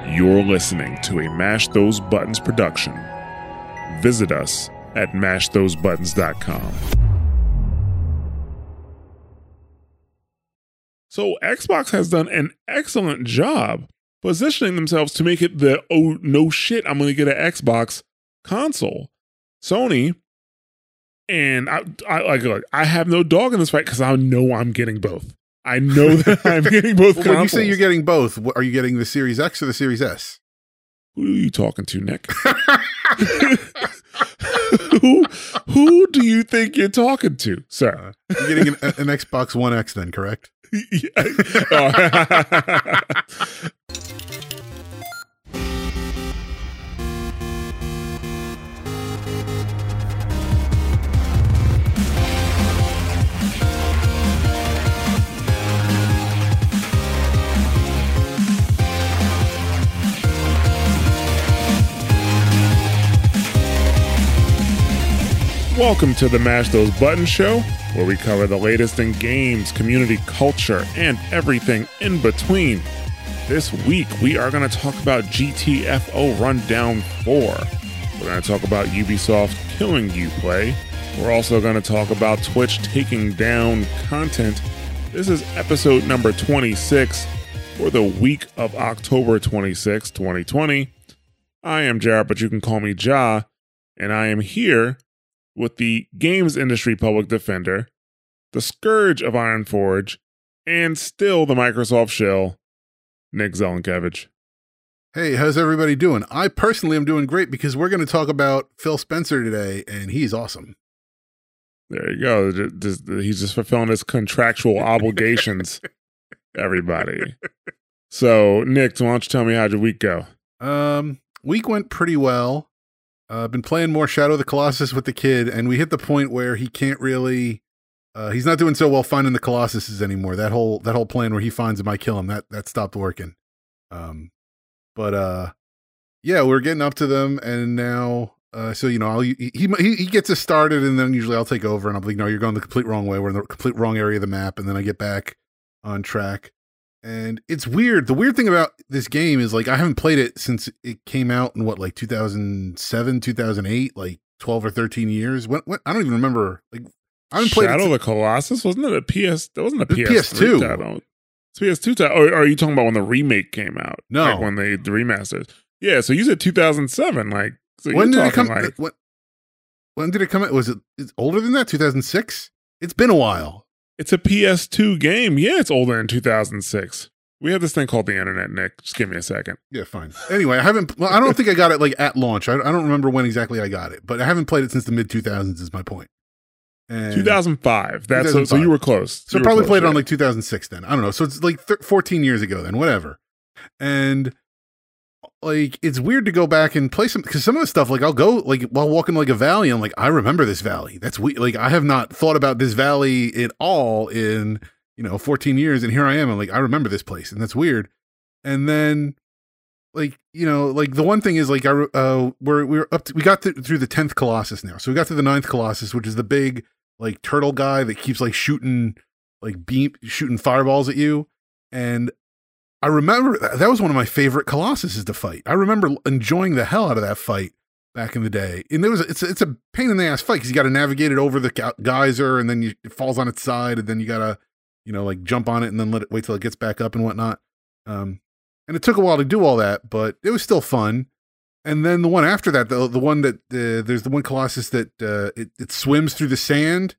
You're listening to a Mash Those Buttons production. Visit us at mashthosebuttons.com. So Xbox has done an excellent job positioning themselves to make it the, oh, no shit, I'm going to get an Xbox console. Sony, and I have no dog in this fight because I know I'm getting both. I know that I'm getting both consoles. When you say you're getting both, are you getting the Series X or the Series S? Who are you talking to, Nick? who do you think you're talking to, sir? You're getting an Xbox One X then, correct? Welcome to the Mash Those Buttons show, where we cover the latest in games, community culture, and everything in between. This week, we are going to talk about GTFO Rundown 4. We're going to talk about Ubisoft killing Uplay. We're also going to talk about Twitch taking down content. This is episode number 26 for the week of October 26, 2020. I am Jared, but you can call me Ja, and I am here with the games industry public defender, the scourge of Ironforge, and still the Microsoft shill, Nick Zelenkevich. Hey, how's everybody doing? I personally am doing great because we're going to talk about Phil Spencer today, and he's awesome. There you go. He's just fulfilling his contractual obligations, everybody. So, Nick, why don't you tell me how'd your week go? Week went pretty well. I've been playing more Shadow of the Colossus with the kid, and we hit the point where he can't really. He's not doing so well finding the Colossuses anymore. That whole plan where he finds them, I kill him. That stopped working. Yeah, we're getting up to them, and now, so you know, he gets us started, and then usually I'll take over, and I'm like, no, you're going the complete wrong way. We're in the complete wrong area of the map, and then I get back on track. And it's weird. The weird thing about this game is, like, I haven't played it since it came out in, 2007, 2008, like 12 or 13 years. When I don't even remember. Like, I haven't played Shadow of the Colossus? Wasn't it a PS? That wasn't a PS2 title. It's PS2 title. Or are you talking about when the remake came out? No. Like when the remasters. Yeah, so you said 2007. Like, so when did it come? When did it come out? Was it older than that? 2006? It's been a while. It's a PS2 game. Yeah, it's older than 2006. We have this thing called the internet, Nick. Just give me a second. Yeah, fine. Anyway, I don't think I got it, like, at launch. I don't remember when exactly I got it, but I haven't played it since the mid-2000s is my point. And 2005. That's 2005. So you were close. So probably played it on, like, 2006 then. I don't know. So it's like 14 years ago then, whatever. And, like, it's weird to go back and play because some of the stuff, like, I'll go, like, while walking, like, a valley, I'm like, I remember this valley. That's weird. Like, I have not thought about this valley at all in, 14 years, and here I am. I'm like, I remember this place, and that's weird. And then, like, like, the one thing is, like, we got through the 10th Colossus now. So we got to the 9th Colossus, which is the big, like, turtle guy that keeps, like, shooting fireballs at you. And I remember that was one of my favorite Colossuses to fight. I remember enjoying the hell out of that fight back in the day. And it's a pain in the ass fight because you got to navigate it over the geyser, and then it falls on its side, and then you got to, like, jump on it and then wait till it gets back up and whatnot. And it took a while to do all that, but it was still fun. And then the one after that, the one that there's the one Colossus that it swims through the sand.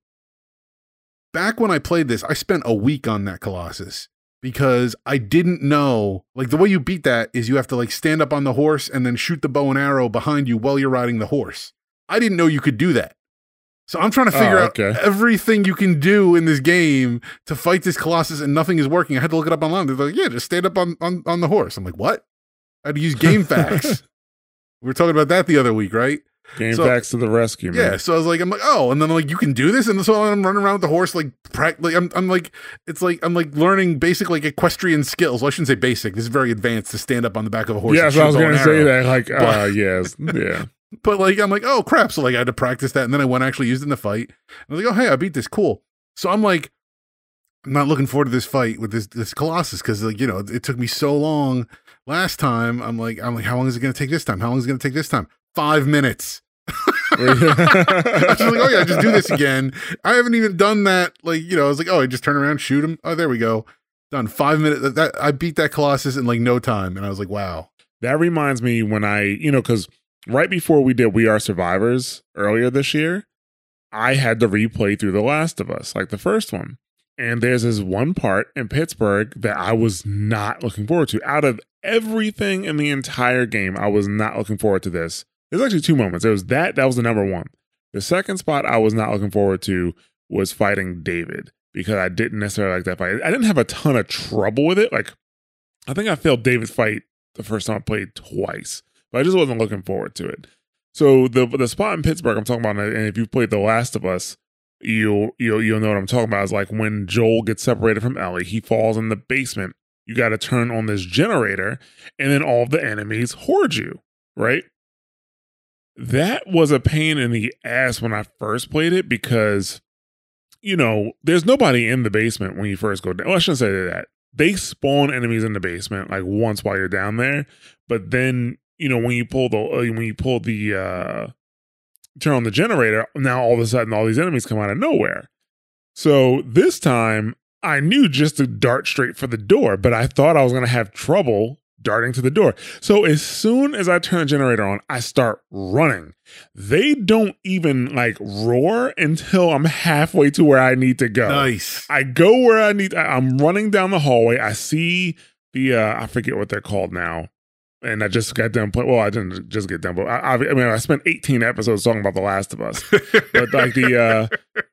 Back when I played this, I spent a week on that Colossus. Because I didn't know, like, the way you beat that is you have to, like, stand up on the horse and then shoot the bow and arrow behind you while you're riding the horse. I didn't know you could do that. So I'm trying to figure out everything you can do in this game to fight this Colossus, and nothing is working. I had to look it up online. They're like, yeah, just stand up on the horse. I'm like, what? I had to use GameFAQs. We were talking about that the other week, right? GameFAQs to the rescue, man. Yeah, so I'm like, oh, and then, like, you can do this, and so I'm running around with the horse, like, I'm like learning basic, like, equestrian skills. Well, I shouldn't say basic. This is very advanced to stand up on the back of a horse. Yeah, so I was going to say that, like, yes, yeah. But, like, I'm like, oh crap! So, like, I had to practice that, and then I went actually used it in the fight. I was like, oh hey, I beat this, cool. So I'm like, I'm not looking forward to this fight with this Colossus because, like, it took me so long. Last time, I'm like, how long is it going to take this time? How long is it going to take this time? 5 minutes. I was just like, oh yeah, just do this again. I haven't even done that. Like, I was like, oh, I just turn around, shoot him. Oh, there we go. Done. 5 minutes. I beat that Colossus in like no time. And I was like, wow. That reminds me when because right before we did We Are Survivors earlier this year, I had to replay through The Last of Us, like the first one. And there's this one part in Pittsburgh that I was not looking forward to. Out of everything in the entire game, I was not looking forward to this. There's actually 2 moments. There was that was the number one. The second spot I was not looking forward to was fighting David, because I didn't necessarily like that fight. I didn't have a ton of trouble with it. Like, I think I failed David's fight the first time I played twice, but I just wasn't looking forward to it. So the spot in Pittsburgh I'm talking about, and if you've played The Last of Us, you'll know what I'm talking about, is like when Joel gets separated from Ellie, he falls in the basement. You got to turn on this generator, and then all the enemies hoard you, right? That was a pain in the ass when I first played it, because, there's nobody in the basement when you first go down. Well, I shouldn't say that. They spawn enemies in the basement like once while you're down there, but then when you pull the turn on the generator, now all of a sudden all these enemies come out of nowhere. So this time I knew just to dart straight for the door, but I thought I was going to have trouble darting to the door. So as soon as I turn the generator on, I start running. They don't even like roar until I'm halfway to where I need to go. Nice. I go where I need. I'm running down the hallway. I see the, I forget what they're called now. And I just got done playing. Well, I didn't just get done, but I spent 18 episodes talking about The Last of Us. But like the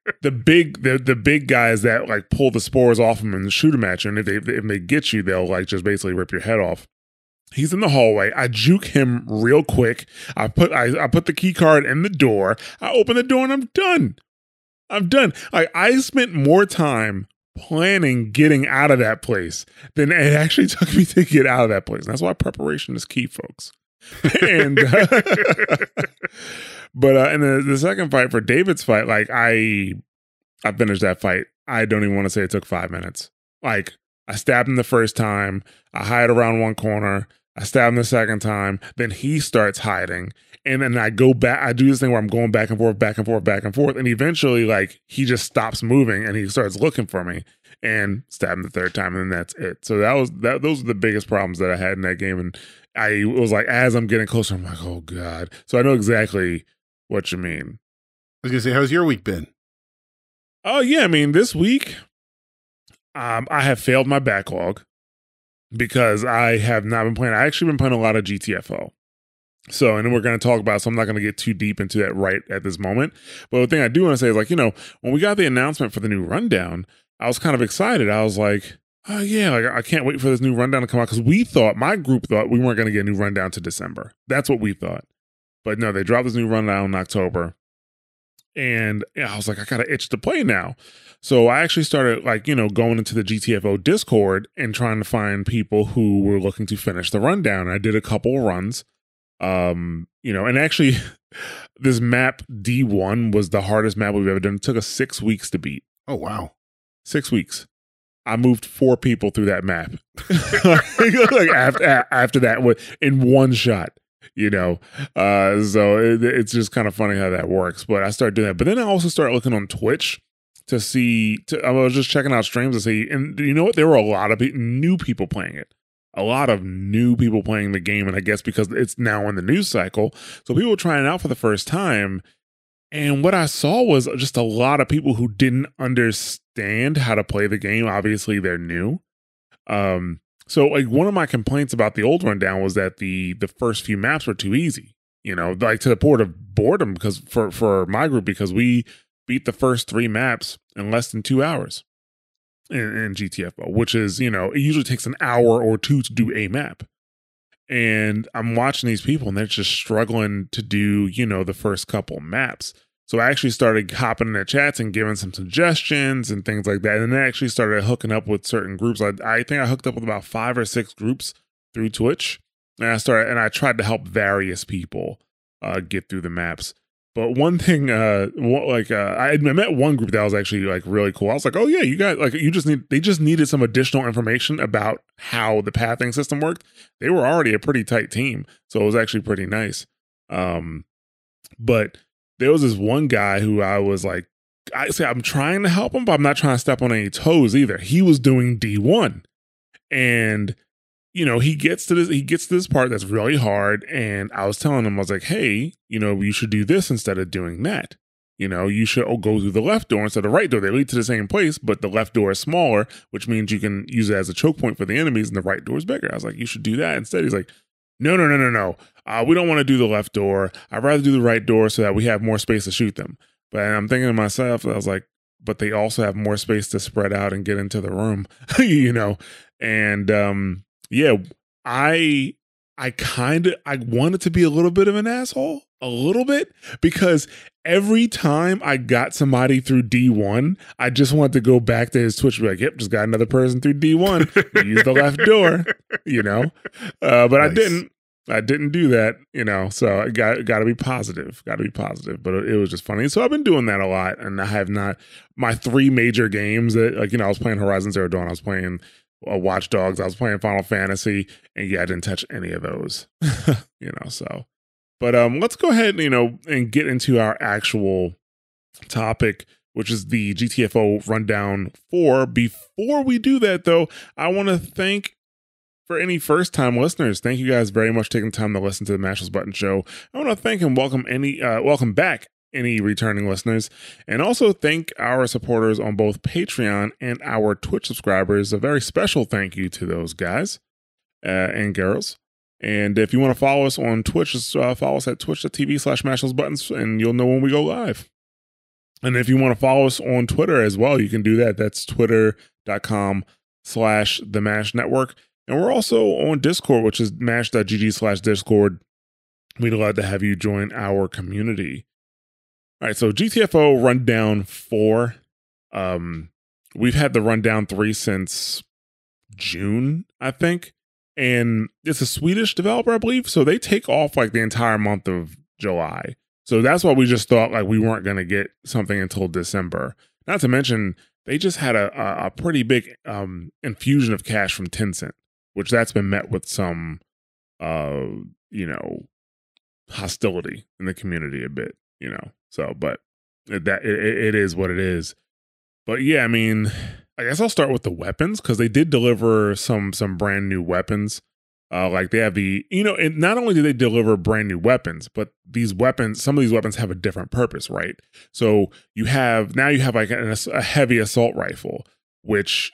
big guys that like pull the spores off them and shoot them at you, and if they get you, they'll like just basically rip your head off. He's in the hallway. I juke him real quick. I put the key card in the door. I open the door and I'm done. I spent more time planning getting out of that place than it actually took me to get out of that place. And that's why preparation is key, folks. And but and the second fight, for David's fight, like I finished that fight. I don't even want to say it took 5 minutes. Like, I stabbed him the first time. I hide around one corner. I stab him the second time. Then he starts hiding. And then I go back. I do this thing where I'm going back and forth, back and forth, back and forth. And eventually, like, he just stops moving and he starts looking for me, and stab him the third time. And then that's it. So those are the biggest problems that I had in that game. And it was like, as I'm getting closer, I'm like, oh God. So I know exactly what you mean. I was going to say, how's your week been? Oh yeah. I mean, this week, I have failed my backlog because I have not been playing. I actually been playing a lot of GTFO. So, and then we're going to talk about, so I'm not going to get too deep into that right at this moment. But the thing I do want to say is, like, when we got the announcement for the new rundown, I was kind of excited. I was like, oh yeah, like, I can't wait for this new rundown to come out, because my group thought we weren't going to get a new rundown to December. That's what we thought. But no, they dropped this new rundown in October. And I was like, I got an itch to play now. So I actually started going into the GTFO Discord and trying to find people who were looking to finish the rundown. I did a couple runs, and actually this map D1 was the hardest map we've ever done. It took us 6 weeks to beat. Oh, wow. 6 weeks. I moved 4 people through that map. Like after that, in one shot. So it's just kind of funny how that works. But I started doing that. But then I also started looking on Twitch to see. I was just checking out streams to see, and you know what? There were a lot of new people playing it. A lot of new people playing the game, and I guess because it's now in the news cycle, so people were trying it out for the first time. And what I saw was just a lot of people who didn't understand how to play the game. Obviously, they're new. So like one of my complaints about the old rundown was that the first few maps were too easy, like to the point of boredom, because for my group, because we beat the first 3 maps in less than 2 hours in GTFO, which is, it usually takes an hour or 2 to do a map. And I'm watching these people and they're just struggling to do, the first couple maps. So I actually started hopping in their chats and giving some suggestions and things like that. And then I actually started hooking up with certain groups. I think I hooked up with about 5 or 6 groups through Twitch. And I tried to help various people get through the maps. But one thing, I met one group that was actually like really cool. I was like, oh yeah, they just needed some additional information about how the pathing system worked. They were already a pretty tight team, so it was actually pretty nice. But there was this one guy who I was like, I'm trying to help him, but I'm not trying to step on any toes either. He was doing D1, and he gets to this part that's really hard. And I was telling him, I was like, hey, you should do this instead of doing that. You should go through the left door instead of the right door. They lead to the same place, but the left door is smaller, which means you can use it as a choke point for the enemies, and the right door is bigger. I was like, you should do that instead. He's like, no. We don't want to do the left door. I'd rather do the right door so that we have more space to shoot them. But I'm thinking to myself, I was like, but they also have more space to spread out and get into the room, and, yeah, I wanted to be a little bit of an asshole, a little bit, because every time I got somebody through D1, I just wanted to go back to his Twitch and be like, yep, just got another person through D1. Use the left door, but nice. I didn't do that, so I got to be positive, but it was just funny. So I've been doing that a lot, and I have not, my 3 major games that, I was playing Horizon Zero Dawn, I was playing Watch Dogs, I was playing Final Fantasy, and I didn't touch any of those, so. But let's go ahead, and get into our actual topic, which is the GTFO Rundown 4. Before we do that, though, I want to thank, for any first-time listeners, thank you guys very much for taking time to listen to the Mashless Button Show. I want to thank and welcome back any returning listeners, and also thank our supporters on both Patreon and our Twitch subscribers. A very special thank you to those guys and girls. And if you want to follow us on Twitch, just follow us at twitch.tv/mashlessbuttons, and you'll know when we go live. And if you want to follow us on Twitter as well, you can do that. That's twitter.com/thmashnetwork. And we're also on Discord, which is mash.gg/discord. We'd love to have you join our community. All right, so GTFO Rundown 4. We've had the Rundown 3 since June, I think. And it's a Swedish developer, I believe. So they take off like the entire month of July. So that's why we just thought like we weren't going to get something until December. Not to mention, they just had a pretty big infusion of cash from Tencent, which that's been met with some, hostility in the community a bit, So, but it is what it is. But yeah, I mean, I guess I'll start with the weapons, because they did deliver some brand new weapons. Like they have and not only do they deliver brand new weapons, but some of these weapons have a different purpose, right? So you have like a heavy assault rifle, which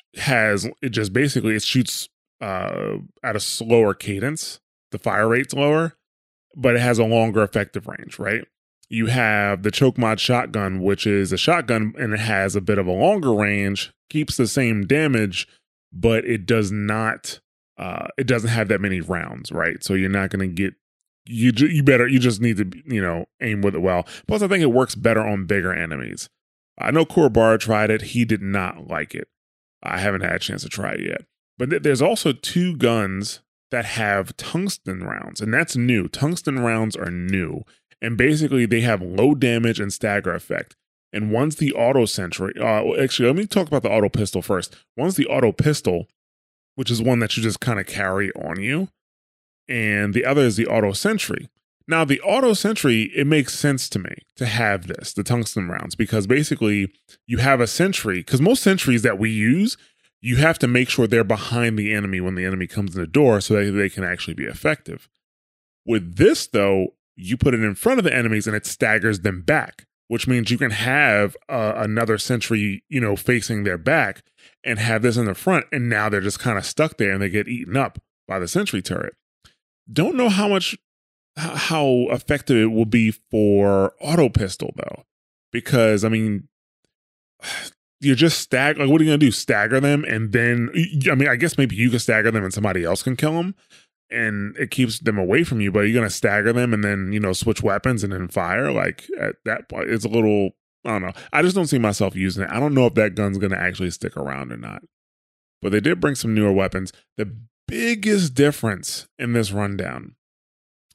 it shoots at a slower cadence. The fire rate's lower, but it has a longer effective range, right? You have the choke mod shotgun, which is a shotgun and it has a bit of a longer range, keeps the same damage, but it does not, it doesn't have that many rounds, right? So you're not going to get, you just need to, aim with it well. Plus, I think it works better on bigger enemies. I know Kurabara tried it. He did not like it. I haven't had a chance to try it yet. But there's also 2 guns that have tungsten rounds, and that's new. Tungsten rounds are new. And basically, they have low damage and stagger effect. And one's the auto sentry. Actually, let me talk about the auto pistol first. One's the auto pistol, which is one that you just kind of carry on you. And the other is the auto sentry. Now, the auto sentry, it makes sense to me to have the tungsten rounds, because basically you have a sentry, because most sentries that we use, you have to make sure they're behind the enemy when the enemy comes in the door so that they can actually be effective. With this, though, you put it in front of the enemies and it staggers them back, which means you can have another sentry, facing their back and have this in the front. And now they're just kind of stuck there and they get eaten up by the sentry turret. Don't know how effective it will be for auto pistol, though, because, I mean, you're just what are you going to do? Stagger them? And then, I guess maybe you can stagger them and somebody else can kill them, and it keeps them away from you, but you're going to stagger them and then, switch weapons and then fire. Like, at that point, it's a little, I don't know. I just don't see myself using it. I don't know if that gun's going to actually stick around or not. But they did bring some newer weapons. The biggest difference in this rundown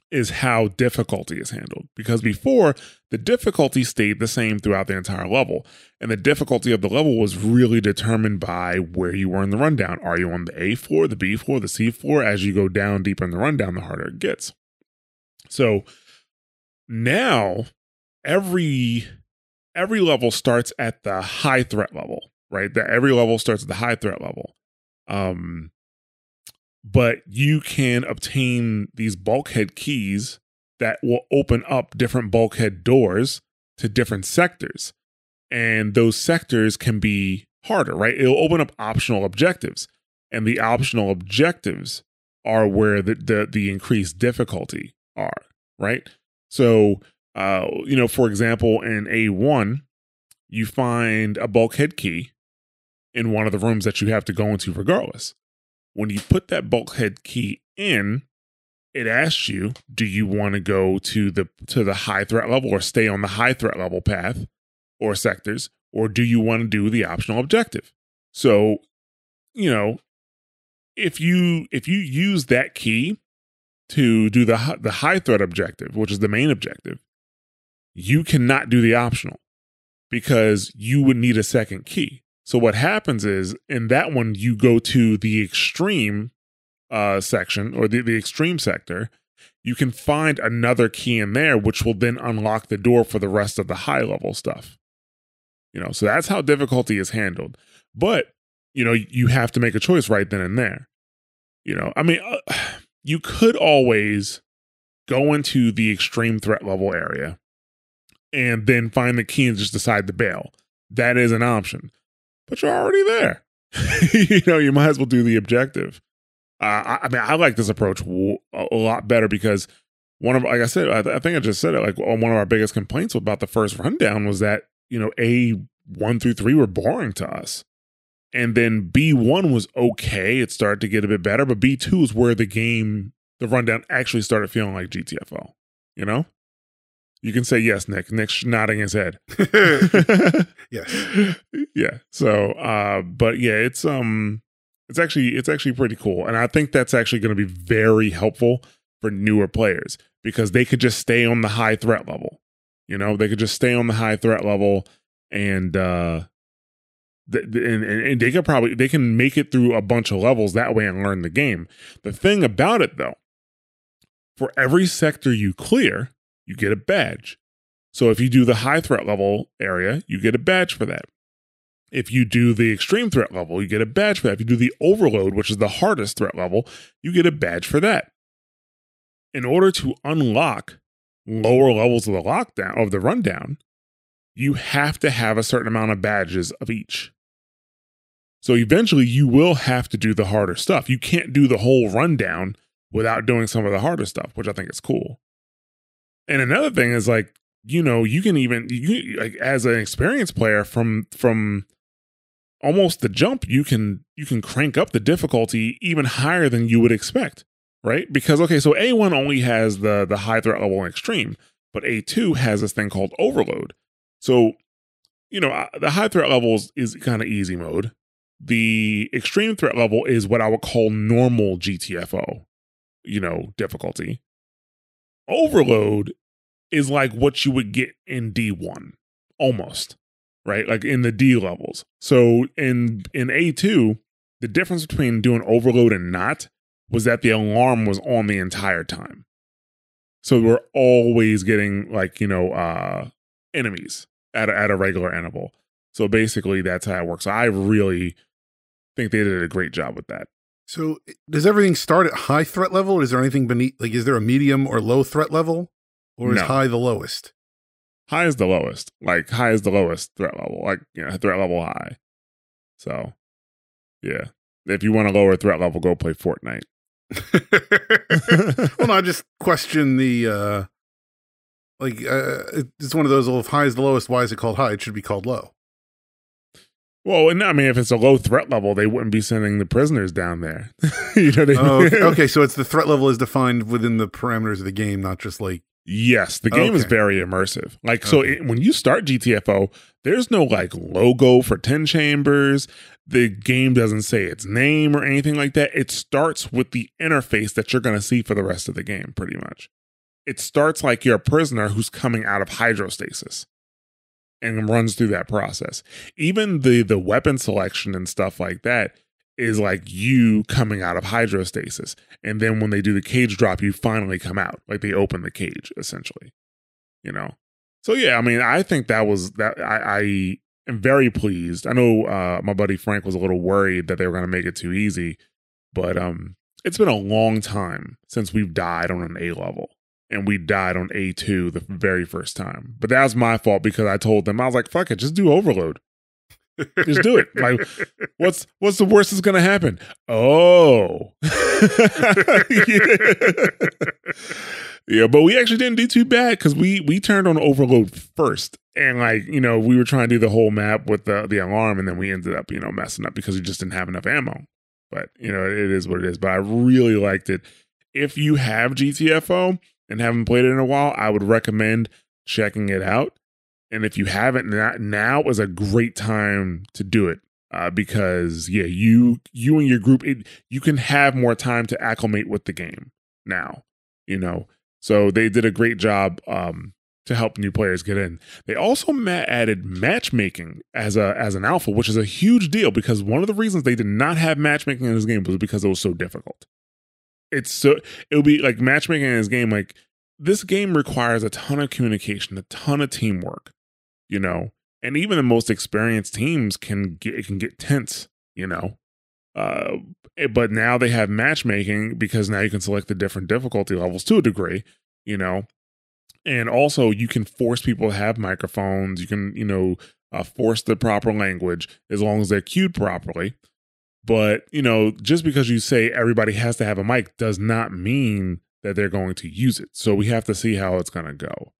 is how difficulty is handled. Because before, the difficulty stayed the same throughout the entire level. And the difficulty of the level was really determined by where you were in the rundown. Are you on the A floor, the B floor, the C floor? As you go down deeper in the rundown, the harder it gets. So now every level starts at the high threat level, right? That every level starts at the high threat level. But you can obtain these bulkhead keys that will open up different bulkhead doors to different sectors. And those sectors can be harder, right? It'll open up optional objectives. And the optional objectives are where the increased difficulty are, right? So, for example, in A1, you find a bulkhead key in one of the rooms that you have to go into regardless. When you put that bulkhead key in, it asks you, do you want to go to the high threat level or stay on the high threat level path or sectors, or do you want to do the optional objective? So, if you use that key to do the high threat objective, which is the main objective, you cannot do the optional because you would need a second key. So what happens is in that one, you go to the extreme section or the extreme sector. You can find another key in there, which will then unlock the door for the rest of the high level stuff. So that's how difficulty is handled. But, you have to make a choice right then and there. You could always go into the extreme threat level area and then find the key and just decide to bail. That is an option. But you're already there. You might as well do the objective. I like this approach a lot better because like I said, I think I just said it, like one of our biggest complaints about the first rundown was that, A1 through 3 were boring to us. And then B1 was okay. It started to get a bit better, but B2 is where the rundown actually started feeling like GTFO, You can say yes, Nick. Nick's nodding his head. Yes. Yeah. So, but yeah, it's actually pretty cool, and I think that's actually going to be very helpful for newer players because they could just stay on the high threat level. They could just stay on the high threat level, and they can make it through a bunch of levels that way and learn the game. The thing about it, though, for every sector you clear, you get a badge. So if you do the high threat level area, you get a badge for that. If you do the extreme threat level, you get a badge for that. If you do the overload, which is the hardest threat level, you get a badge for that. In order to unlock lower levels of the rundown, you have to have a certain amount of badges of each. So eventually you will have to do the harder stuff. You can't do the whole rundown without doing some of the harder stuff, which I think is cool. And another thing is like, you can like as an experienced player from almost the jump, you can crank up the difficulty even higher than you would expect, right? Because, okay, so A1 only has the high threat level and extreme, but A2 has this thing called overload. So, the high threat level is kind of easy mode. The extreme threat level is what I would call normal GTFO, difficulty. Overload is like what you would get in D1, almost, right? Like in the D levels. So in A2, the difference between doing overload and not was that the alarm was on the entire time. So we're always getting like, enemies at a regular interval. So basically that's how it works. So I really think they did a great job with that. So does everything start at high threat level? Or is there anything beneath, like, is there a medium or low threat level? Or is high the lowest? High is the lowest. Like, high is the lowest threat level. Like, threat level high. So, yeah. If you want a lower threat level, go play Fortnite. Well, no, I just question the, it's one of those, well, if high is the lowest, why is it called high? It should be called low. Well, and I mean, if it's a low threat level, they wouldn't be sending the prisoners down there. Okay, so it's the threat level is defined within the parameters of the game, not just like... Yes, the game is very immersive. Like, so when you start GTFO, there's no like logo for 10 chambers. The game doesn't say its name or anything like that. It starts with the interface that you're going to see for the rest of the game, pretty much. it starts like you're a prisoner who's coming out of hydrostasis and runs through that process. Even the weapon selection and stuff like that is like you coming out of hydrostasis. And then when they do the cage drop, you finally come out. Like they open the cage, essentially. You know? So yeah, I mean, I think that was that. I am very pleased. I know my buddy Frank was a little worried that they were going to make it too easy, but it's been a long time since we've died on an A level, and we died on A2 the very first time. But that was my fault because I told them, I was like, "Fuck it, just do overload, just do it." Like, what's the worst that's going to happen? Oh, yeah, but we actually didn't do too bad because we turned on overload first, and like we were trying to do the whole map with the alarm, and then we ended up messing up because we just didn't have enough ammo. But it is what it is. But I really liked it. If you have GTFO and haven't played it in a while, I would recommend checking it out. And if you haven't, now is a great time to do it because you and your group, you can have more time to acclimate with the game now. So they did a great job to help new players get in. They also added matchmaking as an alpha, which is a huge deal because one of the reasons they did not have matchmaking in this game was because it was so difficult. It'll be like matchmaking in this game. Like this game requires a ton of communication, a ton of teamwork, and even the most experienced teams can get tense, but now they have matchmaking because now you can select the different difficulty levels to a degree, and also you can force people to have microphones. You can, force the proper language as long as they're queued properly. But, just because you say everybody has to have a mic does not mean that they're going to use it. So we have to see how it's going to go.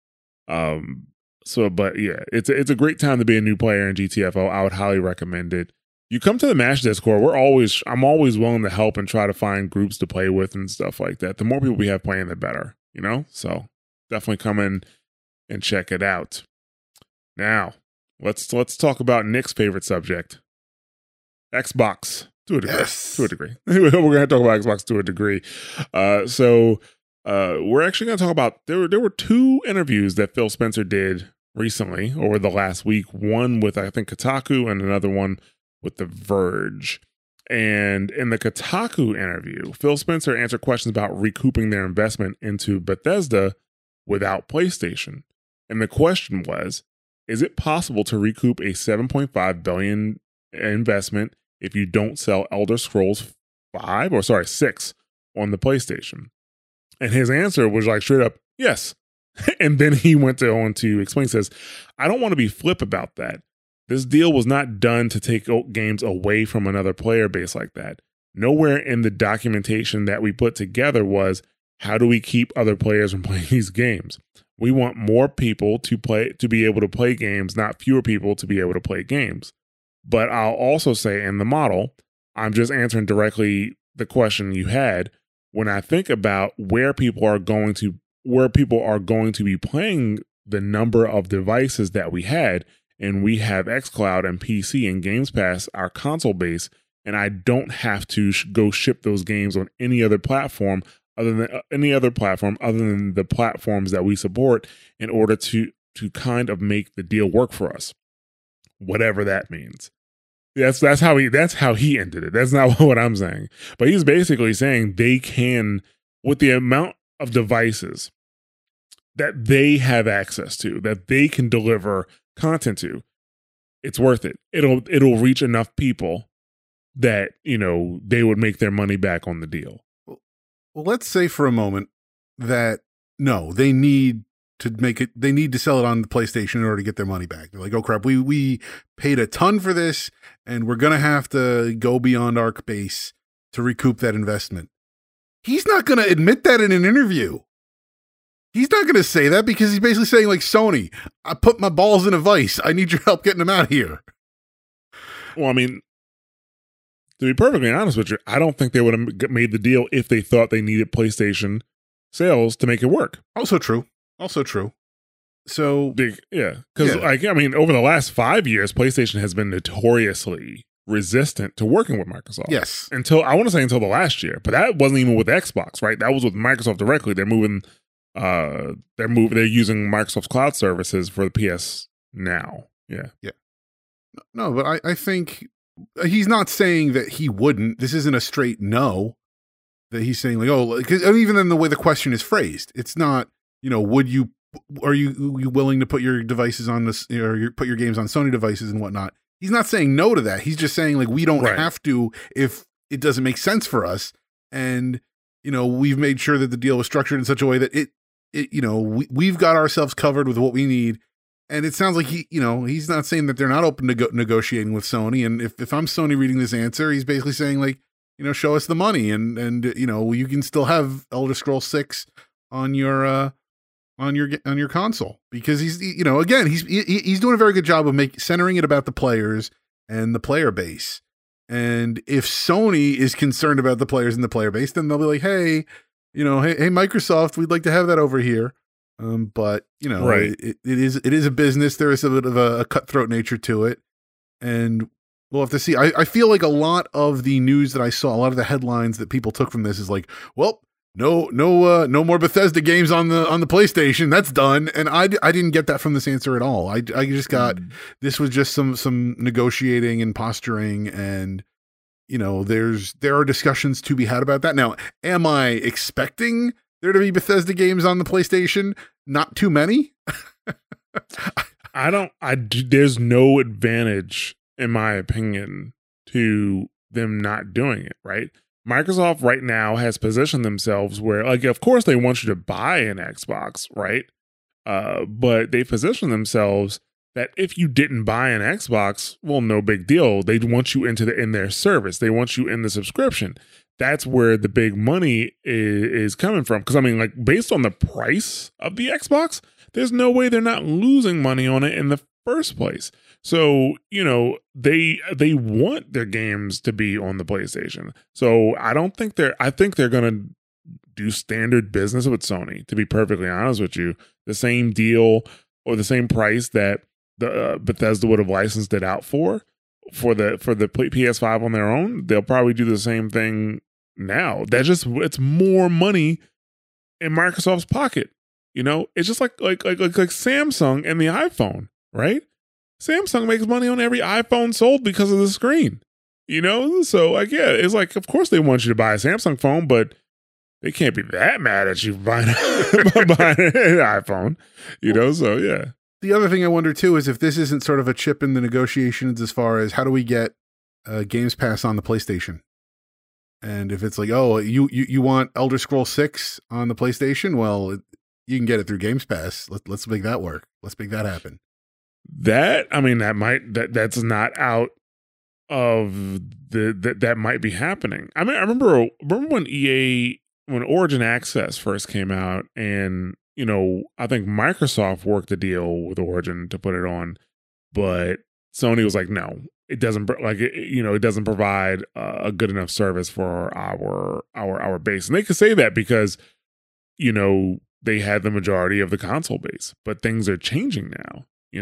But yeah, it's a great time to be a new player in GTFO. I would highly recommend it. You come to the MASH Discord. I'm always willing to help and try to find groups to play with and stuff like that. The more people we have playing, the better, So definitely come in and check it out. Now, let's talk about Nick's favorite subject, Xbox to a degree. Yes. To a degree. We're going to talk about Xbox to a degree. So we're actually going to talk about there were two interviews that Phil Spencer did recently over the last week. One with I think Kotaku and another one with The Verge. And in the Kotaku interview, Phil Spencer answered questions about recouping their investment into Bethesda without PlayStation. And the question was, is it possible to recoup a $7.5 billion investment if you don't sell Elder Scrolls 6 on the PlayStation? And his answer was like straight up, yes. And then he went on to explain, says, I don't want to be flip about that. This deal was not done to take games away from another player base like that. Nowhere in the documentation that we put together was, how do we keep other players from playing these games? We want more people to be able to play games, not fewer people to be able to play games. But I'll also say in the model, I'm just answering directly the question you had. When I think about where people are going to be playing the number of devices that we had, and we have xCloud and PC and Games Pass, our console base, and I don't have to go ship those games on any other platform other than the platforms that we support in order to kind of make the deal work for us, whatever that means. That's how he ended it. That's not what I'm saying. But he's basically saying they can, with the amount of devices that they have access to, that they can deliver content to, it's worth it. It'll reach enough people that, they would make their money back on the deal. Well, let's say for a moment that no, they need to make it. They need to sell it on the PlayStation in order to get their money back. They're like, oh crap, we paid a ton for this, and we're gonna have to go beyond our base to recoup that investment. He's not gonna admit that in an interview. He's not gonna say that because he's basically saying, like, Sony, I put my balls in a vice. I need your help getting them out of here. Well, I mean, to be perfectly honest with you, I don't think they would have made the deal if they thought they needed PlayStation sales to make it work. Also true. So, because over the last 5 years, PlayStation has been notoriously resistant to working with Microsoft. Yes. Until the last year, but that wasn't even with Xbox, right? That was with Microsoft directly. They're moving They're using Microsoft's cloud services for the PS now. Yeah. No, but I think he's not saying that he wouldn't. This isn't a straight no. That he's saying like, oh, because even in the way the question is phrased, it's not, are you willing to put your devices on this, or put your games on Sony devices and whatnot? He's not saying no to that. He's just saying like, we don't have to if it doesn't make sense for us. And, we've made sure that the deal was structured in such a way that we've got ourselves covered with what we need. And it sounds like he's not saying that they're not open to negotiating with Sony. And if I'm Sony reading this answer, he's basically saying like, show us the money and you can still have Elder Scrolls 6 on your console, because he's he's doing a very good job of centering it about the players and the player base. And if Sony is concerned about the players and the player base, then they'll be like, hey Microsoft, we'd like to have that over here. But it is a business. There is a bit of a cutthroat nature to it, and we'll have to see. I feel like a lot of the news that I saw, a lot of the headlines that people took from this is like, well, no more Bethesda games on the PlayStation. That's done. And I didn't get that from this answer at all. I just got this was just some negotiating and posturing, and there are discussions to be had about that. Now, am I expecting there to be Bethesda games on the PlayStation? Not too many. There's no advantage, in my opinion, to them not doing it, right? Microsoft right now has positioned themselves where, like, of course they want you to buy an Xbox, right? But they position themselves that if you didn't buy an Xbox, well, no big deal. They want you in their service. They want you in the subscription. That's where the big money is coming from. Because, I mean, like, based on the price of the Xbox, there's no way they're not losing money on it in the first place. So, they want their games to be on the PlayStation. So I think they're going to do standard business with Sony, to be perfectly honest with you. The same deal or the same price that the Bethesda would have licensed it out for the PS5 on their own. They'll probably do the same thing now. It's more money in Microsoft's pocket. It's just like Samsung and the iPhone, right? Samsung makes money on every iPhone sold because of the screen, So like, yeah, it's like, of course they want you to buy a Samsung phone, but they can't be that mad at you buying an iPhone, So yeah. The other thing I wonder too is if this isn't sort of a chip in the negotiations as far as how do we get Games Pass on the PlayStation, and if it's like, oh, you want Elder Scrolls 6 on the PlayStation, well, you can get it through Games Pass. Let's make that work. Let's make that happen. That's not out of that might be happening. I mean, I remember when Origin Access first came out, and I think Microsoft worked a deal with Origin to put it on, but Sony was like, no, it doesn't it doesn't provide a good enough service for our base. And they could say that because they had the majority of the console base, but things are changing now.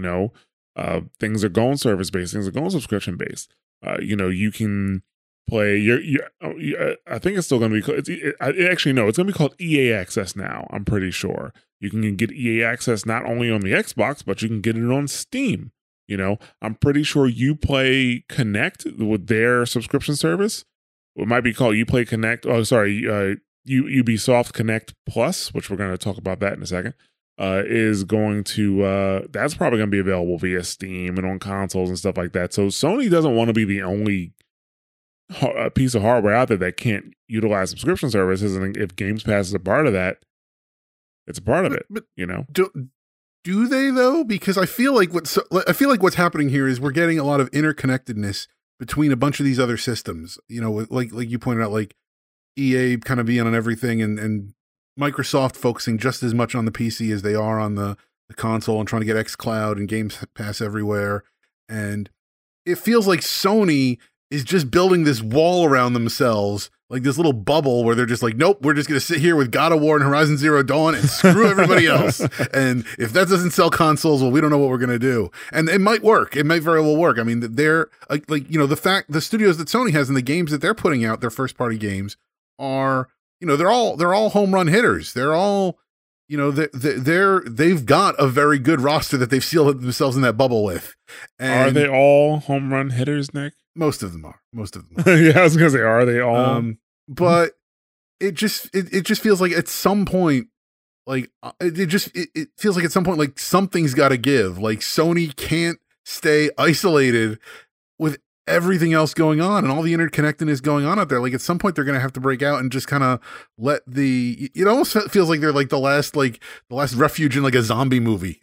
Things are going service based, things are going subscription based. You can play I think it's still going to be it's going to be called EA Access now. I'm pretty sure you can get EA Access not only on the Xbox, but you can get it on Steam. I'm pretty sure Uplay Connect with their subscription service. It might be called Uplay Connect. Oh, sorry, Ubisoft Connect Plus, which we're going to talk about that in a second. Is going to that's probably going to be available via Steam and on consoles and stuff like that. So Sony doesn't want to be the only piece of hardware out there that can't utilize subscription services, and if Games Pass is a part of that, it's a part of it. But do they though? Because I feel like what's happening here is we're getting a lot of interconnectedness between a bunch of these other systems. Like you pointed out, like EA kind of being on everything, and Microsoft focusing just as much on the PC as they are on the console and trying to get xCloud and Games Pass everywhere. And it feels like Sony is just building this wall around themselves, like this little bubble where they're just like, nope, we're just going to sit here with God of War and Horizon Zero Dawn and screw everybody else. And if that doesn't sell consoles, well, we don't know what we're going to do. And it might work. It might very well work. I mean, they're the studios that Sony has and the games that they're putting out, their first party games are, they're all home run hitters. They're all, you know, they've got a very good roster that they've sealed themselves in that bubble with. And are they all home run hitters, Nick? Most of them are. Yeah, I was gonna say, are they all? But it just feels like at some point, like it feels like at some point, like something's got to give. Like Sony can't stay isolated with everything else going on and all the interconnectedness going on out there. Like at some point they're going to have to break out and just kind of let it almost feels like they're like the last refuge in like a zombie movie.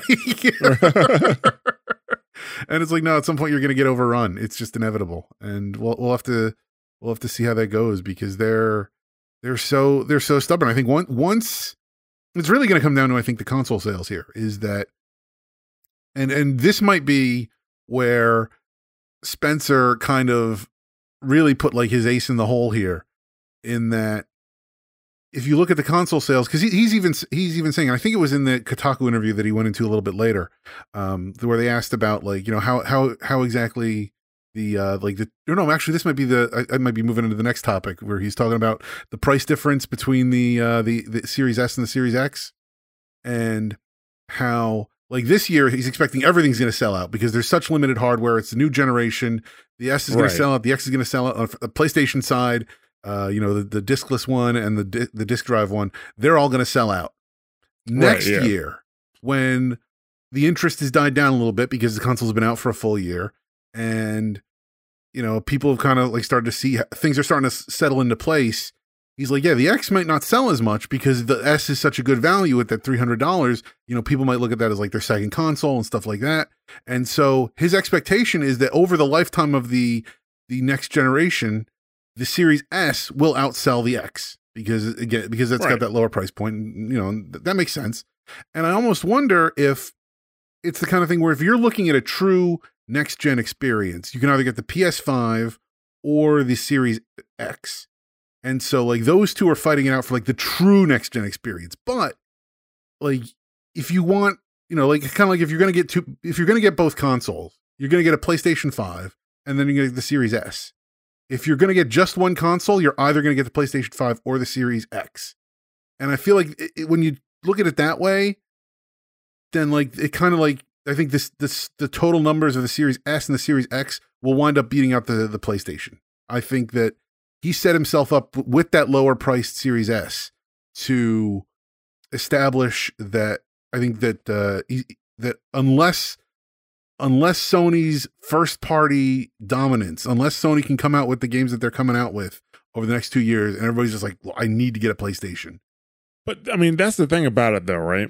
And it's like, no, at some point you're going to get overrun. It's just inevitable. And we'll have to see how that goes, because they're so stubborn. I think once it's really going to come down to, I think, the console sales here is that, and this might be where Spencer kind of really put like his ace in the hole here, in that if you look at the console sales, because he's even saying, I think it was in the Kotaku interview that he went into a little bit later, where they asked about like, you know, how exactly actually this might be I might be moving into the next topic, where he's talking about the price difference between the Series S and the Series X, and how like this year he's expecting everything's going to sell out because there's such limited hardware. It's a new generation. The S is going to sell out. The X is going to sell out on the PlayStation side. You know, the discless one and the disc drive one, they're all going to sell out. Next year, when the interest has died down a little bit because the console's been out for a full year, and you know, people have kind of like started to see things are starting to settle into place. He's like, yeah, the X might not sell as much because the S is such a good value at that $300. You know, people might look at that as like their second console and stuff like that. And so his expectation is that over the lifetime of the next generation, the Series S will outsell the X because it's got that lower price point. And, you know, that makes sense. And I almost wonder if it's the kind of thing where if you're looking at a true next gen experience, you can either get the PS5 or the Series X. And so like those two are fighting it out for like the true next gen experience. But like if you want, you know, like kind of like if you're going to get both consoles, you're going to get a PlayStation 5 and then you're going to get the Series S. If you're going to get just one console, you're either going to get the PlayStation 5 or the Series X. And I feel like when you look at it that way, then like it kind of like, I think the total numbers of the Series S and the Series X will wind up beating out the PlayStation. I think that he set himself up with that lower priced Series S to establish that. I think that that unless Sony's first party dominance, unless Sony can come out with the games that they're coming out with over the next 2 years, and everybody's just like, well, I need to get a PlayStation. But I mean, that's the thing about it though, right?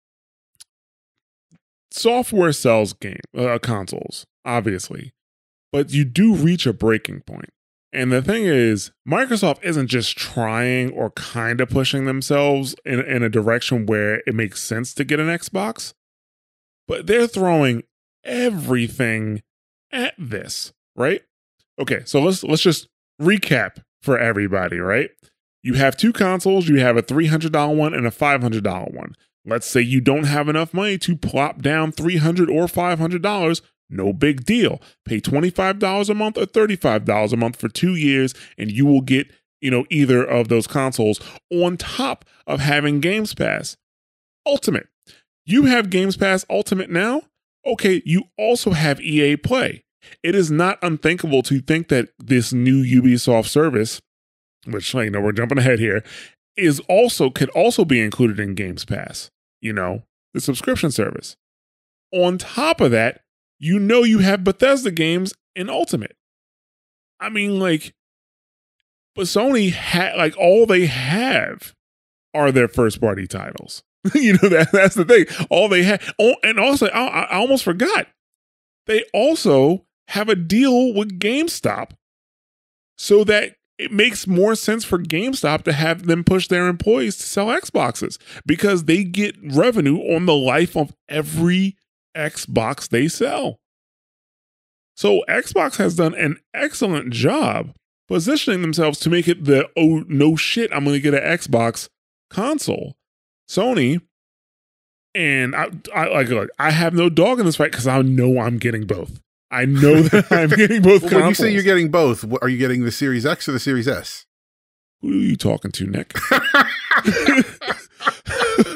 Software sells consoles, obviously, but you do reach a breaking point. And the thing is, Microsoft isn't just trying or kind of pushing themselves in a direction where it makes sense to get an Xbox, but they're throwing everything at this, right? Okay, so let's just recap for everybody, right? You have two consoles, you have a $300 one and a $500 one. Let's say you don't have enough money to plop down $300 or $500. No big deal. Pay $25 a month or $35 a month for 2 years, and you will get, you know, either of those consoles on top of having Games Pass Ultimate. You have Games Pass Ultimate now? Okay, you also have EA Play. It is not unthinkable to think that this new Ubisoft service, which, you know, we're jumping ahead here, could also be included in Games Pass, you know, the subscription service. On top of that, you know, you have Bethesda games in Ultimate. I mean, like, but Sony all they have are their first party titles. You know, that's the thing. All they have. Oh, and also, I almost forgot. They also have a deal with GameStop so that it makes more sense for GameStop to have them push their employees to sell Xboxes because they get revenue on the life of every Xbox they sell. So Xbox has done an excellent job positioning themselves to make it the, oh, no shit, I'm going to get an Xbox console. Sony, and I have no dog in this fight because I know I'm getting both. I know that I'm getting both consoles. When you say you're getting both, are you getting the Series X or the Series S? Who are you talking to, Nick?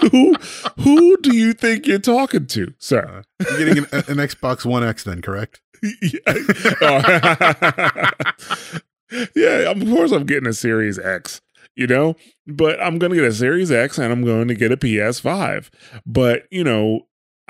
who do you think you're talking to, sir? You're getting an Xbox One X then, correct? Yeah, of course I'm getting a Series X, but I'm going to get a Series X and I'm going to get a PS5. But, you know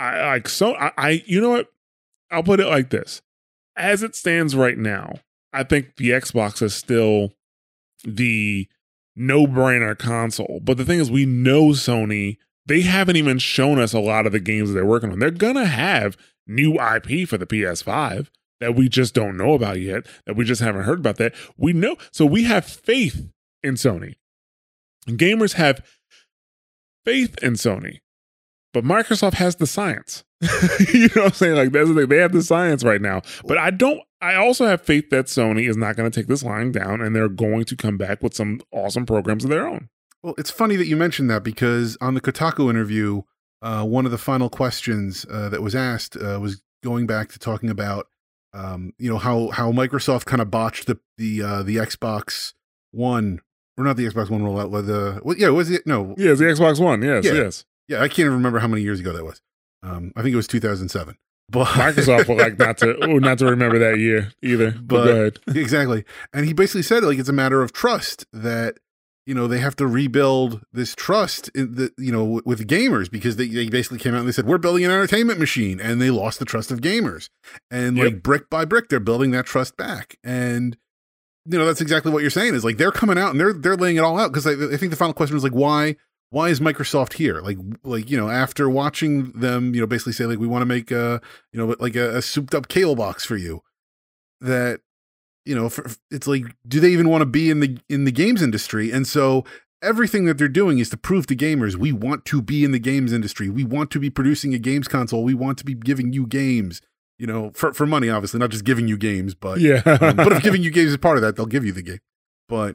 know what? I'll put it like this. As it stands right now, I think the Xbox is still the no-brainer console. But the thing is, we know Sony, they haven't even shown us a lot of the games that they're working on. They're going to have new IP for the PS5 that we just don't know about yet, that we just haven't heard about that. We know. So we have faith in Sony. Gamers have faith in Sony. But Microsoft has the science. You know what I'm saying? Like, that's the thing. They have the science right now. But I also have faith that Sony is not going to take this lying down and they're going to come back with some awesome programs of their own. Well, it's funny that you mentioned that because on the Kotaku interview, one of the final questions that was asked was going back to talking about, how Microsoft kind of botched the Xbox One, or not the Xbox One rollout, was it? No. Yeah, it's the Xbox One. Yes. Yeah, I can't even remember how many years ago that was. I think it was 2007. But Microsoft would like not to remember that year either. But go ahead. Exactly. And he basically said it's a matter of trust that they have to rebuild this trust with gamers, because they basically came out and they said, we're building an entertainment machine, and they lost the trust of gamers. And like brick by brick, they're building that trust back. And that's exactly what you're saying is they're coming out and they're laying it all out, because I think the final question was why is Microsoft here? After watching them, basically say we want to make a souped up cable box for you, that, it's do they even want to be in the games industry? And so everything that they're doing is to prove to gamers, we want to be in the games industry. We want to be producing a games console. We want to be giving you games, for money, obviously, not just giving you games, but but if giving you games is part of that, they'll give you the game. But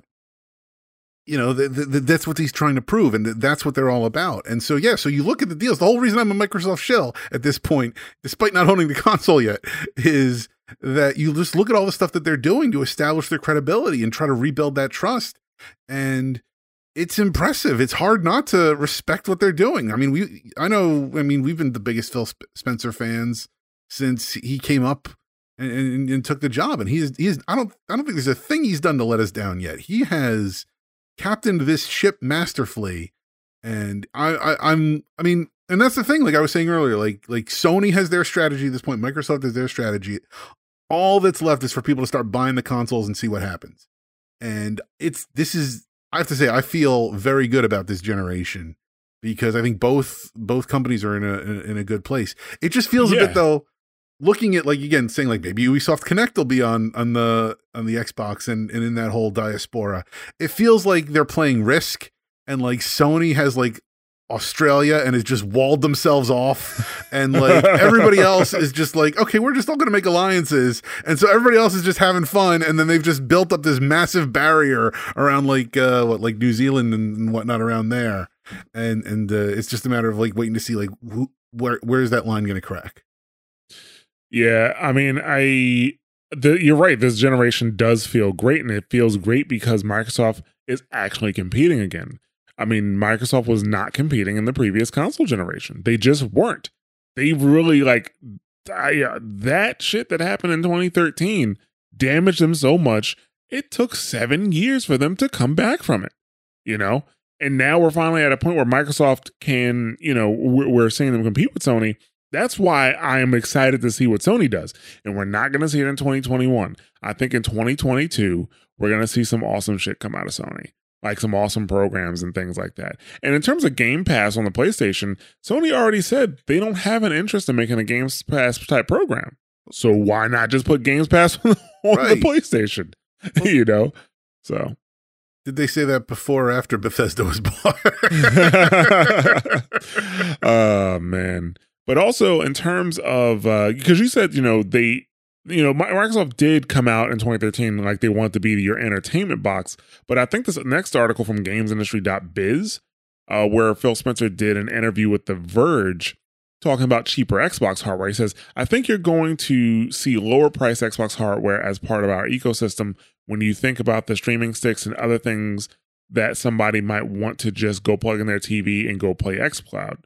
that's what he's trying to prove, and that's what they're all about. And so, so you look at the deals. The whole reason I'm a Microsoft shill at this point, despite not owning the console yet, is that you just look at all the stuff that they're doing to establish their credibility and try to rebuild that trust. And it's impressive. It's hard not to respect what they're doing. I mean, we've been the biggest Phil Spencer fans since he came up and took the job. And he's I don't think there's a thing he's done to let us down yet. He has captained this ship masterfully, and and that's the thing. Like I was saying earlier, like Sony has their strategy at this point, Microsoft has their strategy. All that's left is for people to start buying the consoles and see what happens. And I have to say, I feel very good about this generation, because I think both companies are in a good place. It just feels a bit though, looking at saying maybe Ubisoft Connect will be on the Xbox and in that whole diaspora. It feels like they're playing Risk, and Sony has Australia and has just walled themselves off, and everybody else is just okay, we're just all going to make alliances, and so everybody else is just having fun, and then they've just built up this massive barrier around New Zealand and whatnot around there, and it's just a matter of waiting to see where's that line going to crack. Yeah, I mean, you're right. This generation does feel great, and it feels great because Microsoft is actually competing again. I mean, Microsoft was not competing in the previous console generation. They just weren't. They really that shit that happened in 2013 damaged them so much. It took 7 years for them to come back from it, And now we're finally at a point where Microsoft can, we're seeing them compete with Sony. That's why I am excited to see what Sony does. And we're not going to see it in 2021. I think in 2022, we're going to see some awesome shit come out of Sony, some awesome programs and things like that. And in terms of Game Pass on the PlayStation, Sony already said they don't have an interest in making a Game Pass type program. So why not just put Game Pass on the PlayStation? So. Did they say that before or after Bethesda was bought? Oh, man. But also in terms of, because you said, Microsoft did come out in 2013 they want to be your entertainment box. But I think this next article from gamesindustry.biz, where Phil Spencer did an interview with The Verge talking about cheaper Xbox hardware. He says, I think you're going to see lower price Xbox hardware as part of our ecosystem when you think about the streaming sticks and other things that somebody might want to just go plug in their TV and go play xCloud.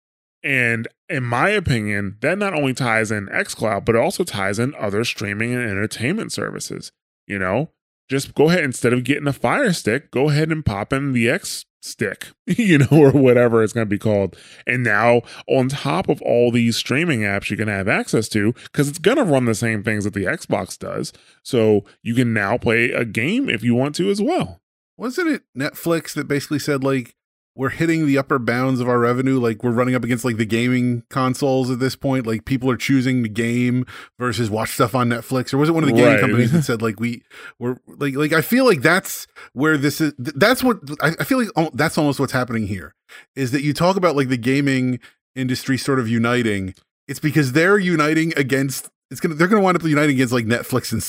And in my opinion, that not only ties in xCloud, but it also ties in other streaming and entertainment services. You know, just go ahead, instead of getting a Fire Stick, go ahead and pop in the X Stick, you know, or whatever it's going to be called. And now on top of all these streaming apps you can have access to, because it's going to run the same things that the Xbox does. So you can now play a game if you want to as well. Wasn't it Netflix that basically said, like, we're hitting the upper bounds of our revenue? Like, we're running up against like the gaming consoles at this point. Like, people are choosing to game versus watch stuff on Netflix. Or was it one of the gaming companies that said, like, we're like, I feel like that's where this is. That's what I feel like. That's almost what's happening here, is that you talk about like the gaming industry sort of uniting. It's because they're uniting against. They're gonna wind up uniting against like Netflix and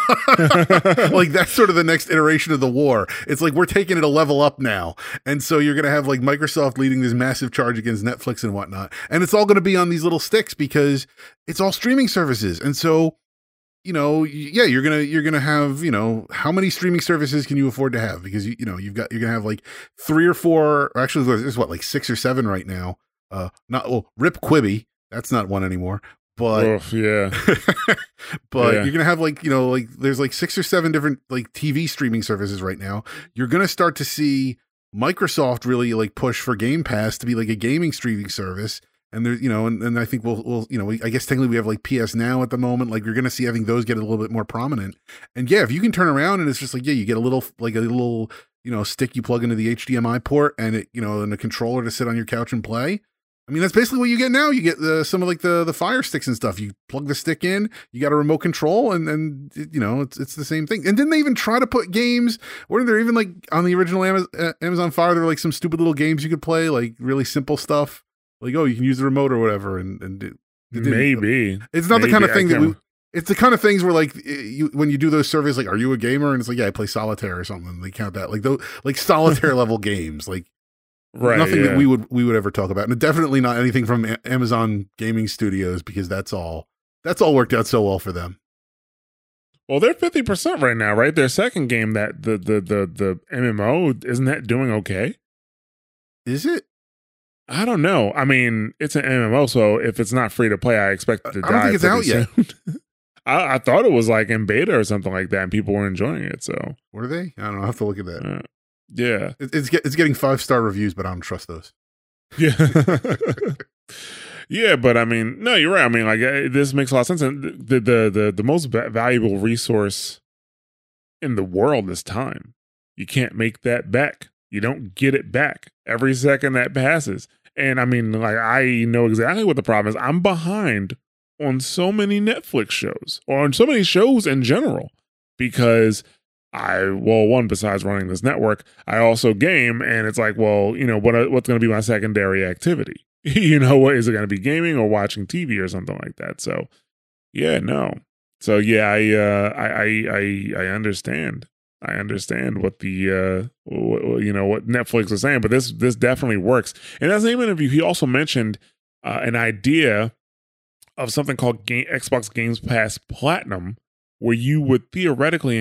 stuff. Like, that's sort of the next iteration of the war. It's like, we're taking it a level up now, and so you're gonna have like Microsoft leading this massive charge against Netflix and whatnot, and it's all gonna be on these little sticks because it's all streaming services. And so, you know, yeah, you're gonna have, you know, how many streaming services can you afford to have? Because you're gonna have like 3 or 4, or actually there's what, like 6 or 7 right now. Rip Quibi, that's not one anymore. But oof, yeah, but yeah. You're gonna have like, you know, like there's like 6 or 7 different like TV streaming services right now. You're gonna start to see Microsoft really like push for Game Pass to be like a gaming streaming service. And there's, you know, and I think we'll you know, I guess technically we have like PS Now at the moment. Like, you're gonna see, I think, those get a little bit more prominent. And yeah, if you can turn around and it's just like, yeah, you get a little you know, stick you plug into the HDMI port and it, you know, and a controller to sit on your couch and play. I mean, that's basically what you get now. You get some of like the Fire Sticks and stuff. You plug the stick in, you got a remote control, and you know, it's the same thing. And didn't they even try to put games? Weren't there even like on the original Amazon Fire, there were like some stupid little games you could play, like really simple stuff, like, oh, you can use the remote or whatever. And maybe it's not the kind of thing that it's the kind of things where like when you do those surveys, like, are you a gamer? And it's like, yeah, I play solitaire or something. They count that, like those like solitaire level games, like. Right, nothing that we would ever talk about, and definitely not anything from Amazon Gaming Studios, because that's all worked out so well for them. Well, they're 50% right now, right? Their second game, that the MMO, isn't that doing okay? Is it? I don't know. I mean, it's an MMO, so if it's not free to play, I expect it to die. I don't think it's out yet. I thought it was like in beta or something like that, and people were enjoying it. So were they? I don't know. I'll have to look at that. Yeah, it's getting 5-star reviews, but I don't trust those. Yeah, yeah, but I mean, no, you're right. I mean, like, this makes a lot of sense. And the most valuable resource in the world is time. You can't make that back. You don't get it back every second that passes. And I mean, like, I know exactly what the problem is. I'm behind on so many Netflix shows, or on so many shows in general, because one, besides running this network, I also game, and it's like, well, you know, what's going to be my secondary activity? You know, what is it going to be, gaming or watching TV or something like that? So, yeah, no. So yeah, I understand. I understand what the what Netflix is saying, but this definitely works. And as an interview, he also mentioned an idea of something called Xbox Games Pass Platinum, where you would theoretically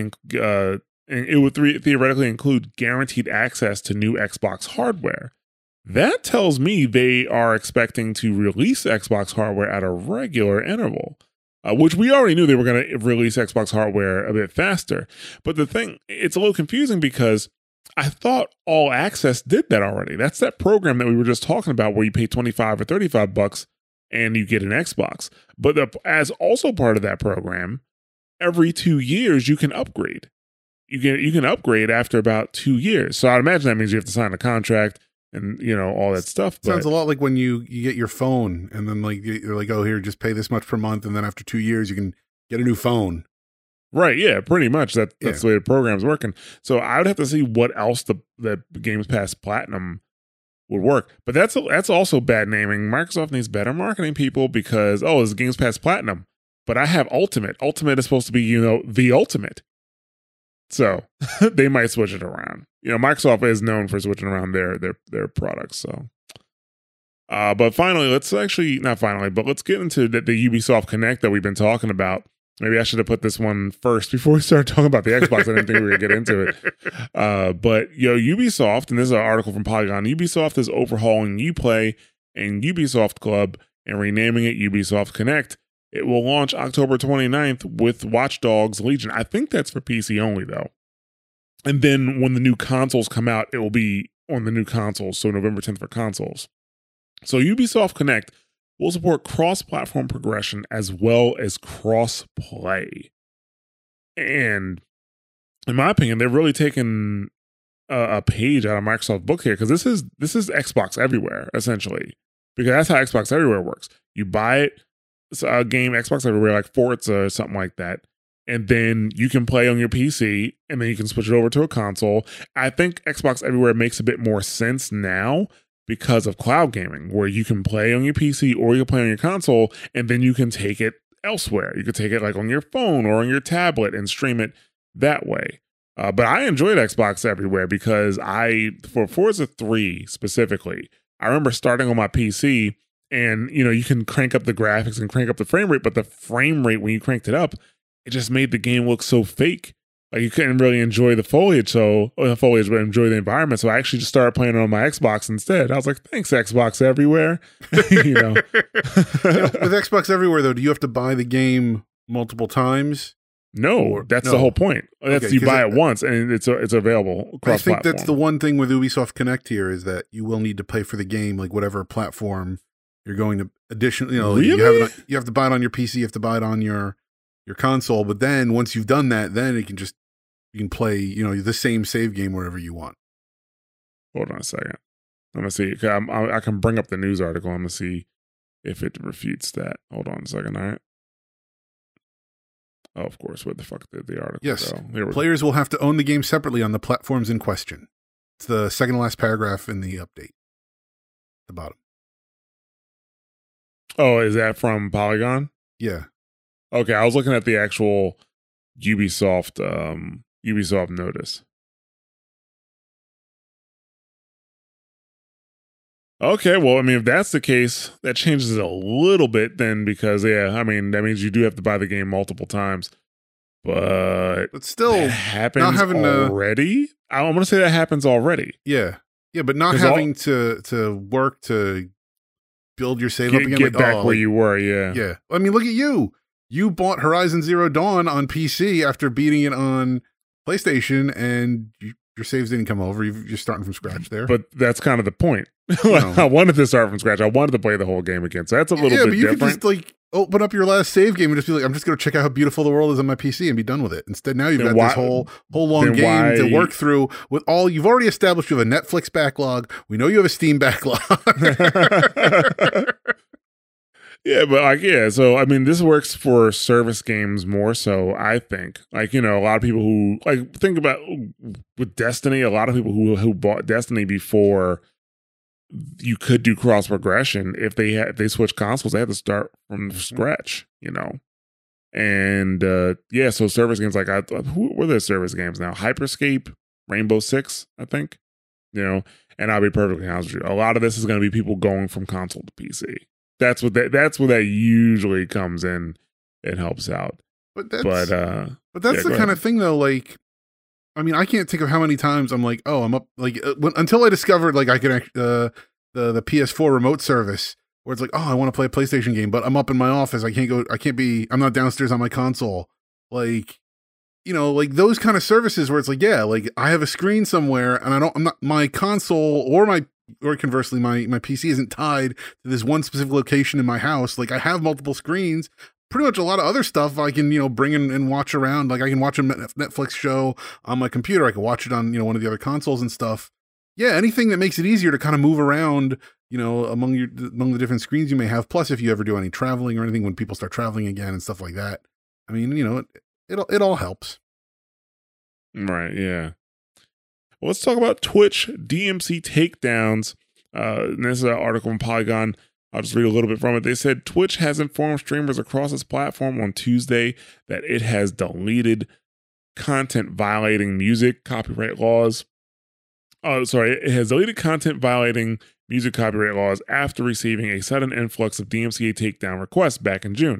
include guaranteed access to new Xbox hardware. That tells me they are expecting to release Xbox hardware at a regular interval, which we already knew they were going to release Xbox hardware a bit faster. But the thing, it's a little confusing because I thought All Access did that already. That's that program that we were just talking about where you pay $25 or $35 and you get an Xbox. But as also part of that program, every 2 years you can upgrade. You can upgrade after about 2 years. So I'd imagine that means you have to sign a contract and, you know, all that stuff. Sounds a lot like when you get your phone and then like you're like, oh, here, just pay this much per month, and then after 2 years you can get a new phone. Right, yeah, pretty much. That's the way the program's working. So I would have to see what else the Games Pass Platinum would work. But that's also bad naming. Microsoft needs better marketing people, because, oh, it's Games Pass Platinum, but I have Ultimate. Ultimate is supposed to be, you know, the ultimate. So they might switch it around. You know, Microsoft is known for switching around their products. So, but finally, let's get into the Ubisoft Connect that we've been talking about. Maybe I should have put this one first before we started talking about the Xbox. I didn't think we were going to get into it. But, Ubisoft, and this is an article from Polygon, Ubisoft is overhauling Uplay and Ubisoft Club and renaming it Ubisoft Connect. It will launch October 29th with Watch Dogs Legion. I think that's for PC only, though. And then when the new consoles come out, it will be on the new consoles, so November 10th for consoles. So Ubisoft Connect will support cross-platform progression as well as cross-play. And in my opinion, they're really taking a page out of Microsoft's book here, because this is Xbox Everywhere, essentially. Because that's how Xbox Everywhere works. You buy a game Xbox Everywhere, like Forza or something like that, and then you can play on your PC, and then you can switch it over to a console. I think Xbox Everywhere makes a bit more sense now, because of cloud gaming, where you can play on your PC or you can play on your console, and then you can take it elsewhere. You could take it like on your phone or on your tablet and stream it that way. But I enjoyed Xbox Everywhere because for Forza 3 specifically, I remember starting on my PC, and you can crank up the graphics and crank up the frame rate, but the frame rate when you cranked it up, it just made the game look so fake. Like you couldn't really enjoy the foliage, but enjoy the environment. So I actually just started playing it on my Xbox instead. I was like, "Thanks, Xbox Everywhere." With Xbox Everywhere, though, do you have to buy the game multiple times? No, that's the whole point. That's you buy it once, and it's available cross-platform. I think that's the one thing with Ubisoft Connect here is that you will need to pay for the game, like whatever platform you're going to. Additionally, really? you have to buy it on your PC, you have to buy it on your console. But then once you've done that, then you can play, the same save game wherever you want. Hold on a second. I'm going to see. I can bring up the news article. I'm going to see if it refutes that. Hold on a second. All right. Oh, of course. Where the fuck did the article go? Players will have to own the game separately on the platforms in question. It's the second to last paragraph in the update. The bottom. Oh, is that from Polygon? Yeah. Okay. I was looking at the actual Ubisoft notice. Okay, well, I mean, if that's the case, that changes it a little bit then, because that means you do have to buy the game multiple times. But still, that happens already. I'm going to say that happens already. Yeah, but not having to work to build your save up again. Get back where you were. Yeah. I mean, look at you. You bought Horizon Zero Dawn on PC after beating it on PlayStation, and your saves didn't come over. You're starting from scratch there. But that's kind of the point. I wanted to start from scratch. I wanted to play the whole game again. So that's a little bit different. Yeah, but you could just open up your last save game and just be like, I'm just going to check out how beautiful the world is on my PC and be done with it. Instead, now you've got this whole long game to work through with all you've already established. You have a Netflix backlog. We know you have a Steam backlog. Yeah, but so I mean, this works for service games more so, I think. A lot of people who think about with Destiny, a lot of people who bought Destiny before you could do cross progression, if they switch consoles, they had to start from scratch, And so service games who were there service games now? Hyperscape, Rainbow Six, I think. And I'll be perfectly honest with you. A lot of this is going to be people going from console to PC. That's where that usually comes in and helps out. But that's the kind of thing though. I mean, I can't think of how many times I'm like, oh, I'm up. Until I discovered I can the PS4 remote service where it's like, oh, I want to play a PlayStation game, but I'm up in my office. I'm not downstairs on my console. Those kind of services where it's I have a screen somewhere and my console or conversely, my PC isn't tied to this one specific location in my house. I have multiple screens. Pretty much a lot of other stuff I can, bring in and watch around. I can watch a Netflix show on my computer. I can watch it on, one of the other consoles and stuff. Yeah, anything that makes it easier to kind of move around, among the different screens you may have. Plus, if you ever do any traveling or anything, when people start traveling again and stuff like that. I mean, it all helps. Right. Yeah. Well, let's talk about Twitch DMC takedowns. And this is an article from Polygon. I'll just read a little bit from it. They said Twitch has informed streamers across its platform on Tuesday that it has deleted content violating music copyright laws. It has deleted content violating music copyright laws after receiving a sudden influx of DMCA takedown requests back in June.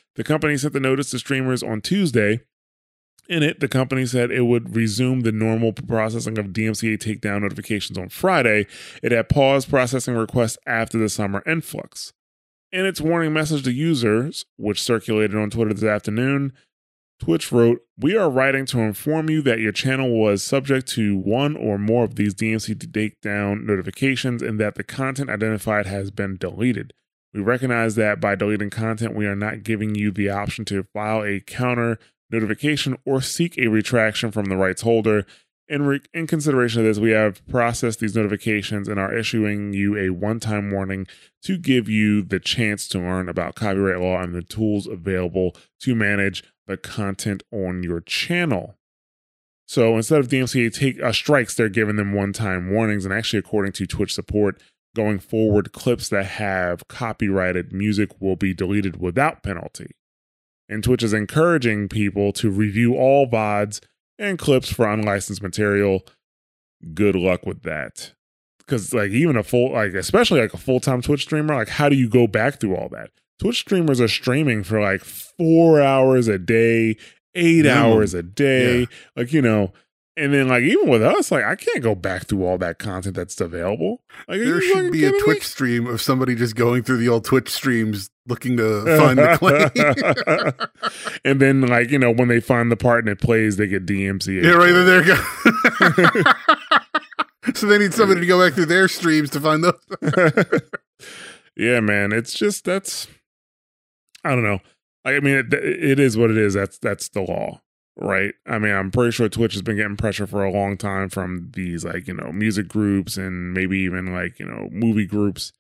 The company sent the notice to streamers on Tuesday. In it, the company said it would resume the normal processing of DMCA takedown notifications on Friday. It had paused processing requests after the summer influx. In its warning message to users, which circulated on Twitter this afternoon, Twitch wrote, "We are writing to inform you that your channel was subject to one or more of these DMCA takedown notifications and that the content identified has been deleted. We recognize that by deleting content, we are not giving you the option to file a counter notification or seek a retraction from the rights holder. In consideration of this, we have processed these notifications and are issuing you a one-time warning to give you the chance to learn about copyright law and the tools available to manage the content on your channel." So instead of DMCA strikes, they're giving them one-time warnings. And actually, according to Twitch support, going forward, clips that have copyrighted music will be deleted without penalty. And Twitch is encouraging people to review all VODs and clips for unlicensed material. Good luck with that. Because even especially a full-time Twitch streamer, how do you go back through all that? Twitch streamers are streaming for 4 hours a day, 8 hours a day. Yeah. And then even with us, I can't go back through all that content that's available. There should be a Twitch stream of somebody just going through the old Twitch streams looking to find the claim. And then when they find the part and it plays, they get DMCA. Yeah, right there you go. So they need somebody to go back through their streams to find those. Yeah, man. It's just, I don't know. It is what it is. That's the law. Right. I'm pretty sure Twitch has been getting pressure for a long time from these music groups and maybe even movie groups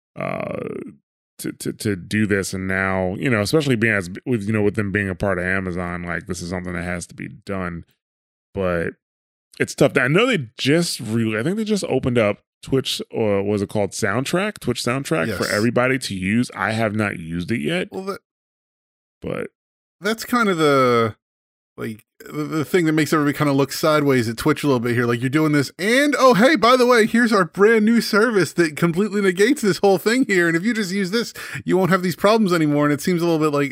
to do this. And now, especially with them being a part of Amazon, this is something that has to be done. But it's tough. I know they just I think they just opened up Twitch, or was it called Soundtrack? Twitch Soundtrack for everybody to use. I have not used it yet. Well, but that's kind of the thing that makes everybody kind of look sideways at Twitch a little bit here. You're doing this, and oh, hey, by the way, here's our brand new service that completely negates this whole thing here. And if you just use this, you won't have these problems anymore. And it seems a little bit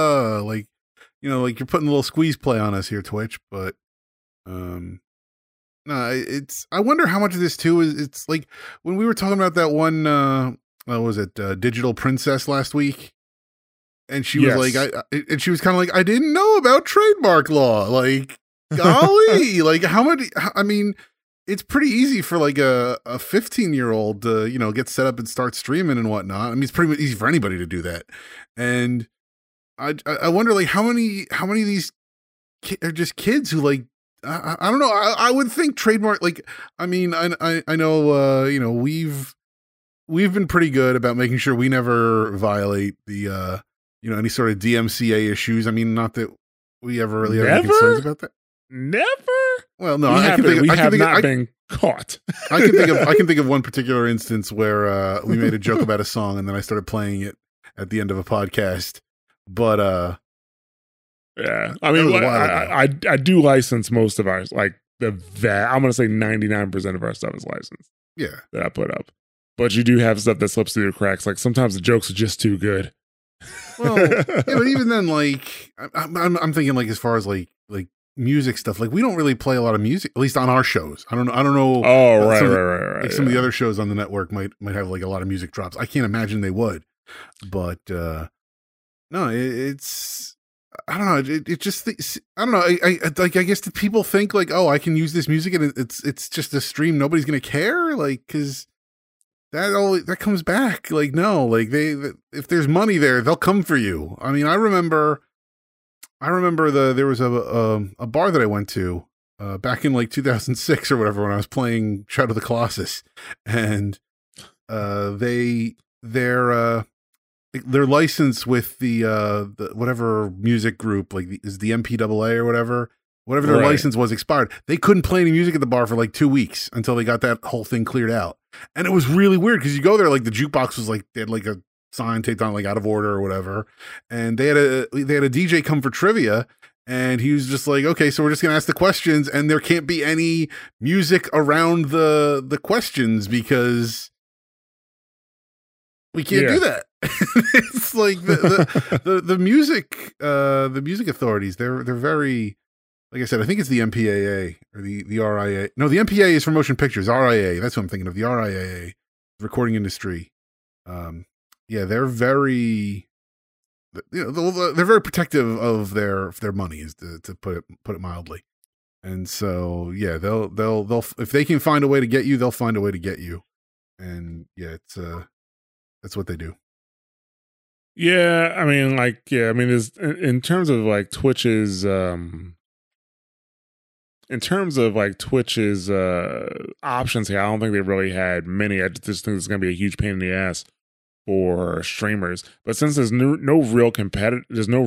you're putting a little squeeze play on us here, Twitch. But, no, I wonder how much of this too is, it's when we were talking about that one, what was it, Digital Princess last week? And she was and she was kind of I didn't know about trademark law. Golly, how many? It's pretty easy for a 15-year-old to get set up and start streaming and whatnot. It's pretty easy for anybody to do that. And I wonder how many of these are just kids who I don't know. I would think trademark I know we've been pretty good about making sure we never violate the any sort of DMCA issues. Not that we ever really have any concerns about that. Never? Well, no, we have not been caught. I can think of one particular instance where we made a joke about a song and then I started playing it at the end of a podcast. But yeah, I do license most of ours. I'm going to say 99% of our stuff is licensed. Yeah, that I put up. But you do have stuff that slips through the cracks. Sometimes the jokes are just too good. Well, yeah, but even then, I'm thinking as far as music stuff, we don't really play a lot of music, at least on our shows. I don't know. Oh, right. Some of the other shows on the network might have a lot of music drops. I can't imagine they would, but no, it's I don't know. It just I don't know. I guess the people think oh, I can use this music and it's just a stream. Nobody's gonna care, because that comes back. No, if there's money there, they'll come for you. I remember there was a bar that I went to back in 2006 or whatever, when I was playing Shadow of the Colossus, and they're licensed with the whatever music group, is the MPAA or whatever their license was expired. They couldn't play any music at the bar for 2 weeks until they got that whole thing cleared out. And it was really weird because you go there, the jukebox was they had a sign taped on out of order or whatever, and they had a DJ come for trivia, and he was just okay, so we're just gonna ask the questions, and there can't be any music around the questions because we can't do that. It's like the music authorities. They're very, like I said. I think it's the MPAA or the RIA. No, the MPAA is for motion pictures. RIA. That's what I'm thinking of. The RIAA, recording industry. Yeah, they're very, they're very protective of their money, is to put it mildly. And so, yeah, they'll if they can find a way to get you, they'll find a way to get you. And yeah, it's that's what they do. Yeah, I mean, there's in terms of like Twitch's options here, I don't think they really had many. I just think it's going to be a huge pain in the ass for streamers. But since there's no real competitor,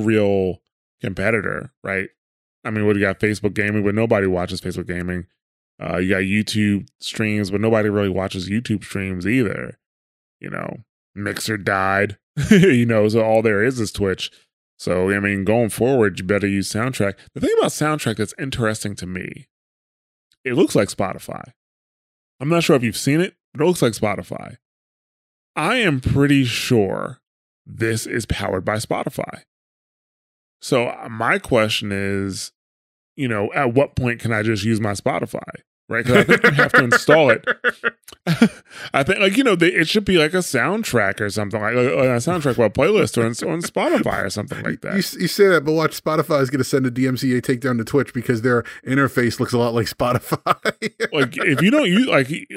right? I mean, you got Facebook Gaming, but nobody watches Facebook Gaming. You got YouTube streams, but nobody really watches YouTube streams either. Mixer died, so all there is Twitch. So, I mean, going forward, you better use Soundtrack. The thing about Soundtrack that's interesting to me, it looks like Spotify. I'm not sure if you've seen it, but it looks like Spotify. I am pretty sure this is powered by Spotify. So my question is, at what point can I just use my Spotify? Right? Because I think you have to install it. I think, it should be like a soundtrack or something, like a soundtrack or a playlist or on Spotify or something like that. You say that, but watch, Spotify is going to send a DMCA takedown to Twitch because their interface looks a lot like Spotify. Like, if you don't use,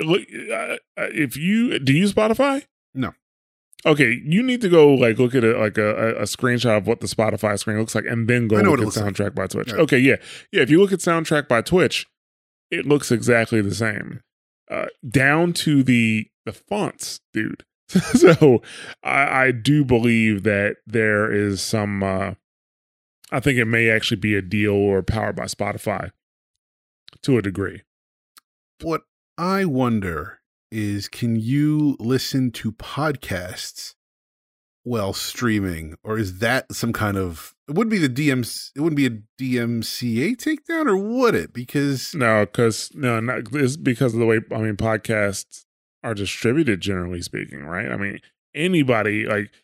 do you use Spotify? No. Okay, you need to go look at a screenshot of what the Spotify screen looks like, and then go look at Soundtrack by Twitch. Yeah. Okay, yeah. If you look at Soundtrack by Twitch, it looks exactly the same, down to the fonts, dude. So I do believe that there is some. I think it may actually be a deal or powered by Spotify to a degree. What I wonder is, can you listen to podcasts while streaming, or is that some kind of, it wouldn't be it wouldn't be a DMCA takedown, or would it? It's because of the way, podcasts are distributed, generally speaking, right? I mean, anybody,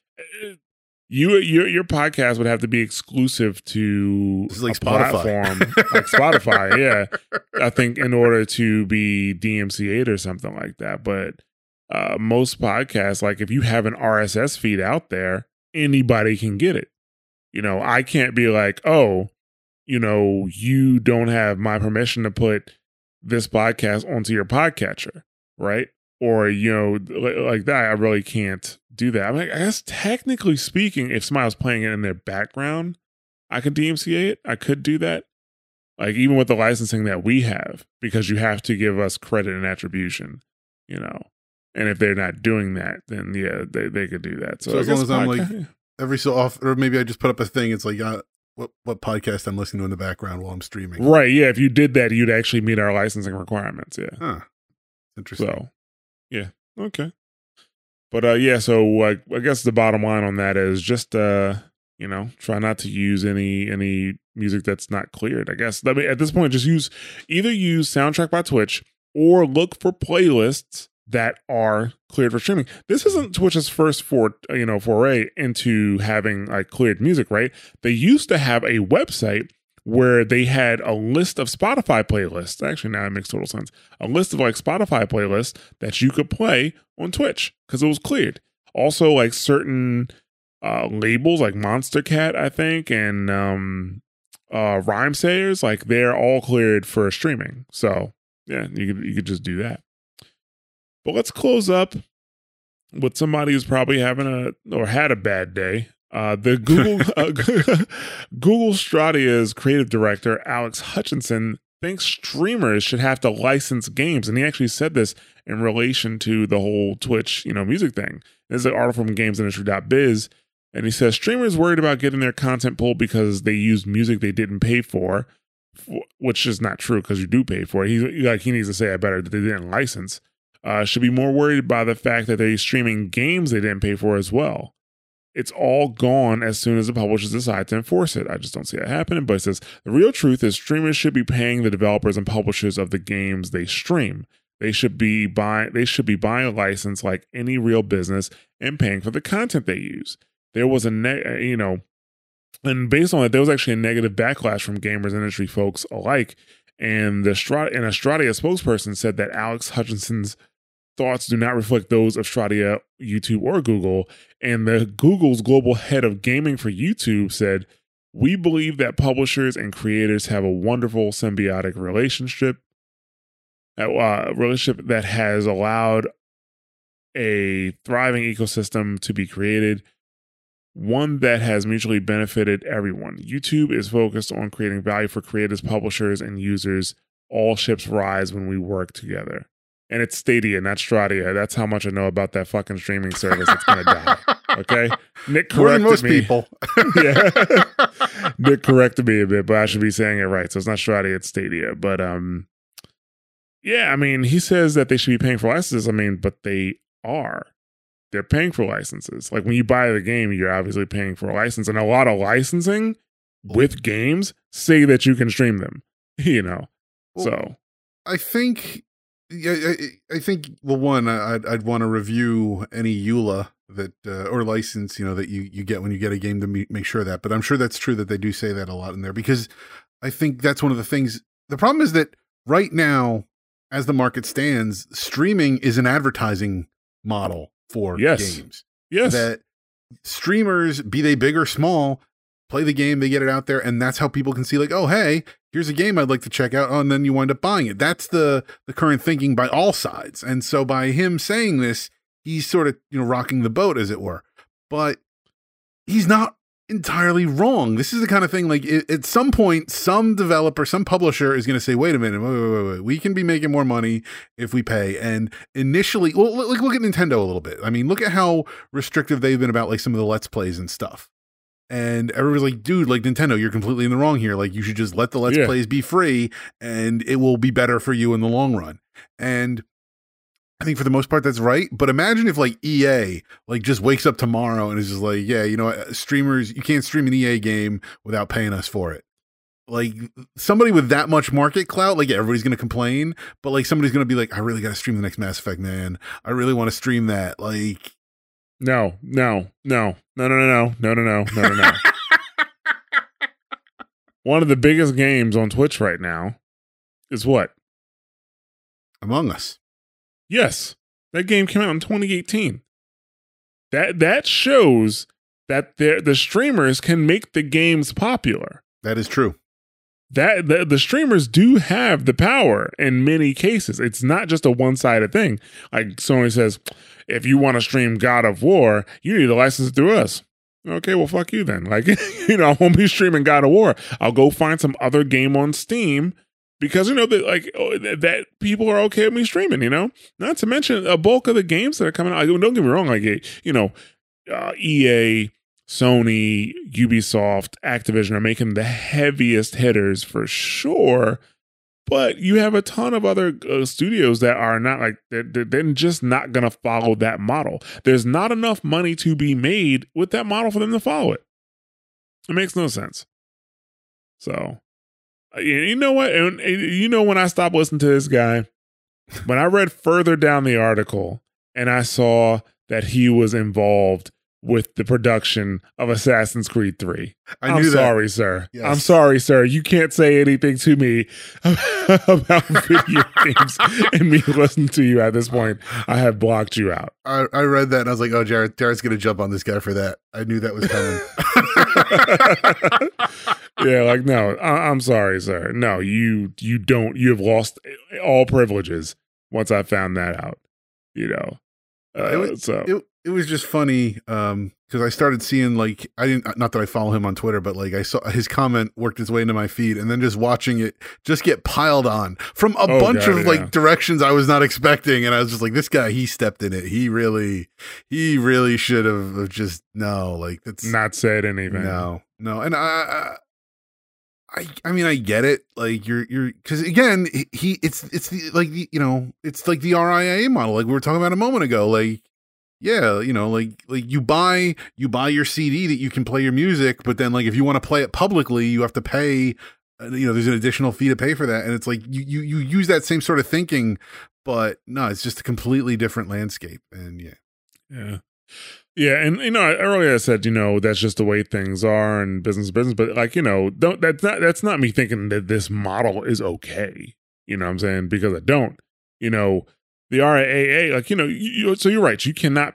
your podcast would have to be exclusive to like a platform like Spotify, yeah. I think in order to be DMCA'd or something like that. But most podcasts, if you have an RSS feed out there, anybody can get it. I can't be like, oh, you don't have my permission to put this podcast onto your podcatcher, right? Or, like that. I really can't do that. I guess technically speaking, if somebody was playing it in their background, I could DMCA it. I could do that. Even with the licensing that we have, because you have to give us credit and attribution, and if they're not doing that, then yeah, they could do that. So as long as I'm every so often, or maybe I just put up a thing. It's like, what podcast I'm listening to in the background while I'm streaming. Right. Yeah. If you did that, you'd actually meet our licensing requirements. Yeah. Huh. Interesting. So, yeah. Okay. But yeah, so I guess the bottom line on that is just try not to use any music that's not cleared. I guess at this point, just either use Soundtrack by Twitch or look for playlists that are cleared for streaming. This isn't Twitch's first foray into having cleared music, right? They used to have a website where they had a list of Spotify playlists. Actually, now it makes total sense. A list of Spotify playlists that you could play on Twitch because it was cleared. Also, certain labels like Monster Cat, I think, and Rhymesayers, they're all cleared for streaming. So yeah, you could just do that. But let's close up with somebody who's probably had a bad day. The Google Stradia's creative director, Alex Hutchinson, thinks streamers should have to license games. And he actually said this in relation to the whole Twitch, music thing. There's an article from GamesIndustry.biz, and he says streamers worried about getting their content pulled because they used music they didn't pay for, which is not true because you do pay for it. He needs to say it better, that they didn't license. Should be more worried by the fact that they're streaming games they didn't pay for as well. It's all gone as soon as the publishers decide to enforce it. I just don't see that happening. But it says the real truth is streamers should be paying the developers and publishers of the games they stream. They should be buying a license like any real business and paying for the content they use. There was and based on that, there was actually a negative backlash from gamers and industry folks alike. And a Stradia spokesperson said that Alex Hutchinson's thoughts do not reflect those of Stradia, YouTube, or Google. And the Google's global head of gaming for YouTube said, "We believe that publishers and creators have a wonderful symbiotic relationship that has allowed a thriving ecosystem to be created, one that has mutually benefited everyone. YouTube is focused on creating value for creators, publishers, and users. All ships rise when we work together." And it's Stadia, not Stradia. That's how much I know about that fucking streaming service that's going to die. Okay? Nick corrected me. More than most people. Yeah. Nick corrected me a bit, but I should be saying it right. So it's not Stradia, it's Stadia. But yeah, I mean, he says that they should be paying for licenses. I mean, but they are. They're paying for licenses. Like when you buy the game, you're obviously paying for a license. And a lot of licensing with games say that you can stream them, Well, so I think, well, one, I'd want to review any EULA that, or license, that you get when you get a game to make sure that, but I'm sure that's true that they do say that a lot in there, because I think that's one of the things. The problem is that right now, as the market stands, streaming is an advertising model for games. Yes. That streamers, be they big or small, play the game, they get it out there, and that's how people can see, like, oh, hey, here's a game I'd like to check out, and then you wind up buying it. That's the current thinking by all sides. And so by him saying this, he's sort of, rocking the boat, as it were. But he's not entirely wrong. This is the kind of thing, like, at some point, some developer, some publisher is going to say, wait a minute, wait, we can be making more money if we pay. And initially, well, look at Nintendo a little bit. I mean, look at how restrictive they've been about, like, some of the Let's Plays and stuff. And everybody's like, dude, like, Nintendo, you're completely in the wrong here. Like, you should just let the Let's Plays be free, and it will be better for you in the long run. And I think for the most part, that's right. But imagine if, like, EA, like, just wakes up tomorrow and is just like, yeah, streamers, you can't stream an EA game without paying us for it. Like, somebody with that much market clout, like, yeah, everybody's going to complain, but, like, somebody's going to be like, I really got to stream the next Mass Effect, man. I really want to stream that. Like, No. One of the biggest games on Twitch right now is what? Among Us. Yes. That game came out in 2018. That shows that the streamers can make the games popular. That is true. That the streamers do have the power in many cases. It's not just a one-sided thing. Like Sony says, if you want to stream God of War, you need a license through us. Okay, well, fuck you then. Like, I won't be streaming God of War. I'll go find some other game on Steam because, that people are okay with me streaming, Not to mention a bulk of the games that are coming out. Don't get me wrong, like, EA, Sony, Ubisoft, Activision are making the heaviest hitters for sure. But you have a ton of other studios that are not like, they're just not going to follow that model. There's not enough money to be made with that model for them to follow it. It makes no sense. So, you know what? And when I stopped listening to this guy, when I read further down the article and I saw that he was involved with the production of Assassin's Creed 3. I'm sorry, sir. Yes. I'm sorry, sir. You can't say anything to me about video games and me listening to you at this point. I have blocked you out. I read that and I was like, oh, Jared's going to jump on this guy for that. I knew that was coming. Yeah, like, no, I'm sorry, sir. No, you have lost all privileges once I found that out, It was just funny because I started seeing, like, not that I follow him on Twitter, but like I saw his comment worked its way into my feed, and then just watching it just get piled on from a bunch of directions I was not expecting, and I was just like, this guy, he stepped in it. He really should have just that's not said anything. No, and I mean, I get it. Like you're because again, it's like the RIAA model, like we were talking about a moment ago, like. Yeah, like you buy your CD that you can play your music, but then like if you want to play it publicly, you have to pay. There's an additional fee to pay for that, and it's like you use that same sort of thinking, but no, it's just a completely different landscape. And Yeah. Yeah, and earlier I said, that's just the way things are and business, but like, that's not me thinking that this model is okay. You know what I'm saying? Because I don't. The RIAA, like, so you're right. You cannot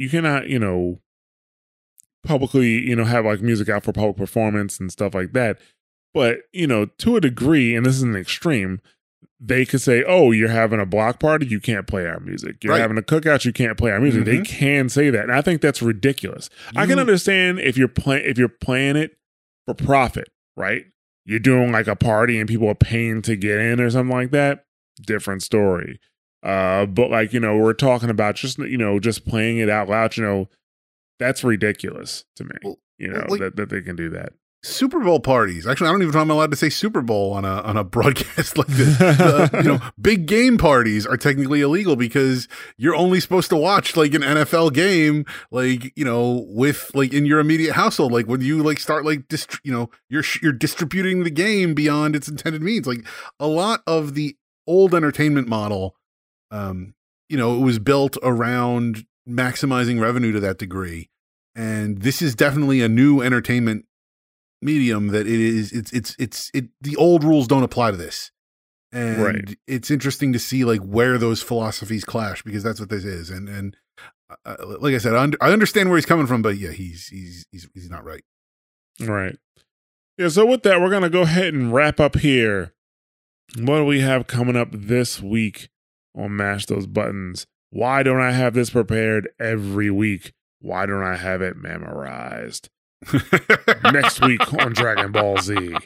publicly, have like music out for public performance and stuff like that. But, to a degree, and this is an extreme, they could say, "Oh, you're having a block party, you can't play our music. You're having a cookout, you can't play our music." They can say that, and I think that's ridiculous. I can understand if you're playing it for profit, right? You're doing like a party and people are paying to get in or something like that. Different story. But like we're talking about just playing it out loud. That's ridiculous to me. That they can do that. Super Bowl parties. Actually, I don't even know if I'm allowed to say Super Bowl on a broadcast like this. Big game parties are technically illegal because you're only supposed to watch like an NFL game, like, with like in your immediate household. Like when you like start like, you're distributing the game beyond its intended means. Like a lot of the old entertainment model, it was built around maximizing revenue to that degree. And this is definitely a new entertainment medium that the old rules don't apply to this. And it's interesting to see like where those philosophies clash, because that's what this is. And like I said, I understand where he's coming from, but yeah, he's not right. Right. Yeah. So with that, we're going to go ahead and wrap up here. What do we have coming up this week on Mash Those Buttons? Why don't I have this prepared every week? Why don't I have it memorized? Next week on Dragon Ball Z.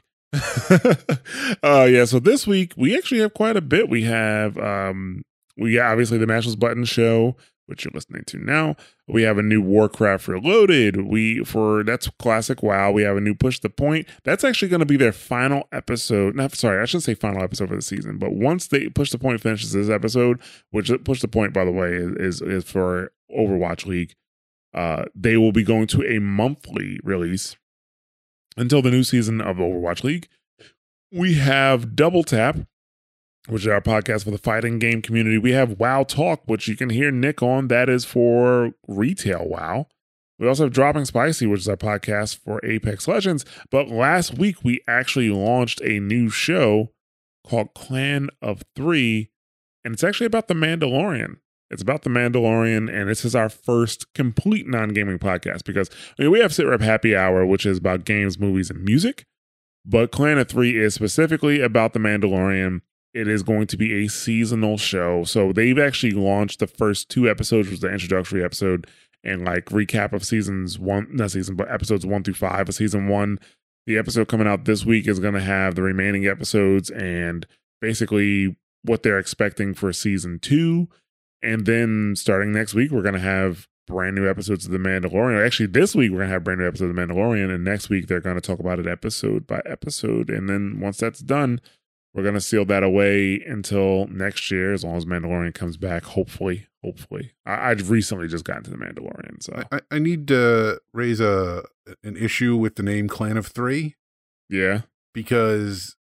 So this week we actually have quite a bit. We have obviously the Mash Those Buttons show, which you're listening to now. We have a new Warcraft Reloaded. That's classic WoW. We have a new Push the Point. That's actually going to be their final episode. I shouldn't say final episode for the season, but once they Push the Point finishes this episode, which Push the Point, by the way, is for Overwatch League. They will be going to a monthly release until the new season of Overwatch League. We have Double Tap, which is our podcast for the fighting game community. We have WoW Talk, which you can hear Nick on. That is for retail WoW. We also have Dropping Spicy, which is our podcast for Apex Legends. But last week, we actually launched a new show called Clan of Three, and it's actually about The Mandalorian. It's about The Mandalorian, and this is our first complete non-gaming podcast because we have Sit Rep Happy Hour, which is about games, movies, and music. But Clan of Three is specifically about The Mandalorian. It is going to be a seasonal show. So they've actually launched the first 2 episodes, which was the introductory episode, and like recap of episodes 1 through 5 of season 1. The episode coming out this week is going to have the remaining episodes and basically what they're expecting for season 2. And then starting next week, we're going to have brand new episodes of The Mandalorian. Actually, this week, we're going to have brand new episodes of The Mandalorian. And next week, they're going to talk about it episode by episode. And then once that's done, we're going to seal that away until next year, as long as Mandalorian comes back, hopefully. I've recently just gotten to The Mandalorian. So I need to raise an issue with the name Clan of Three. Yeah. Because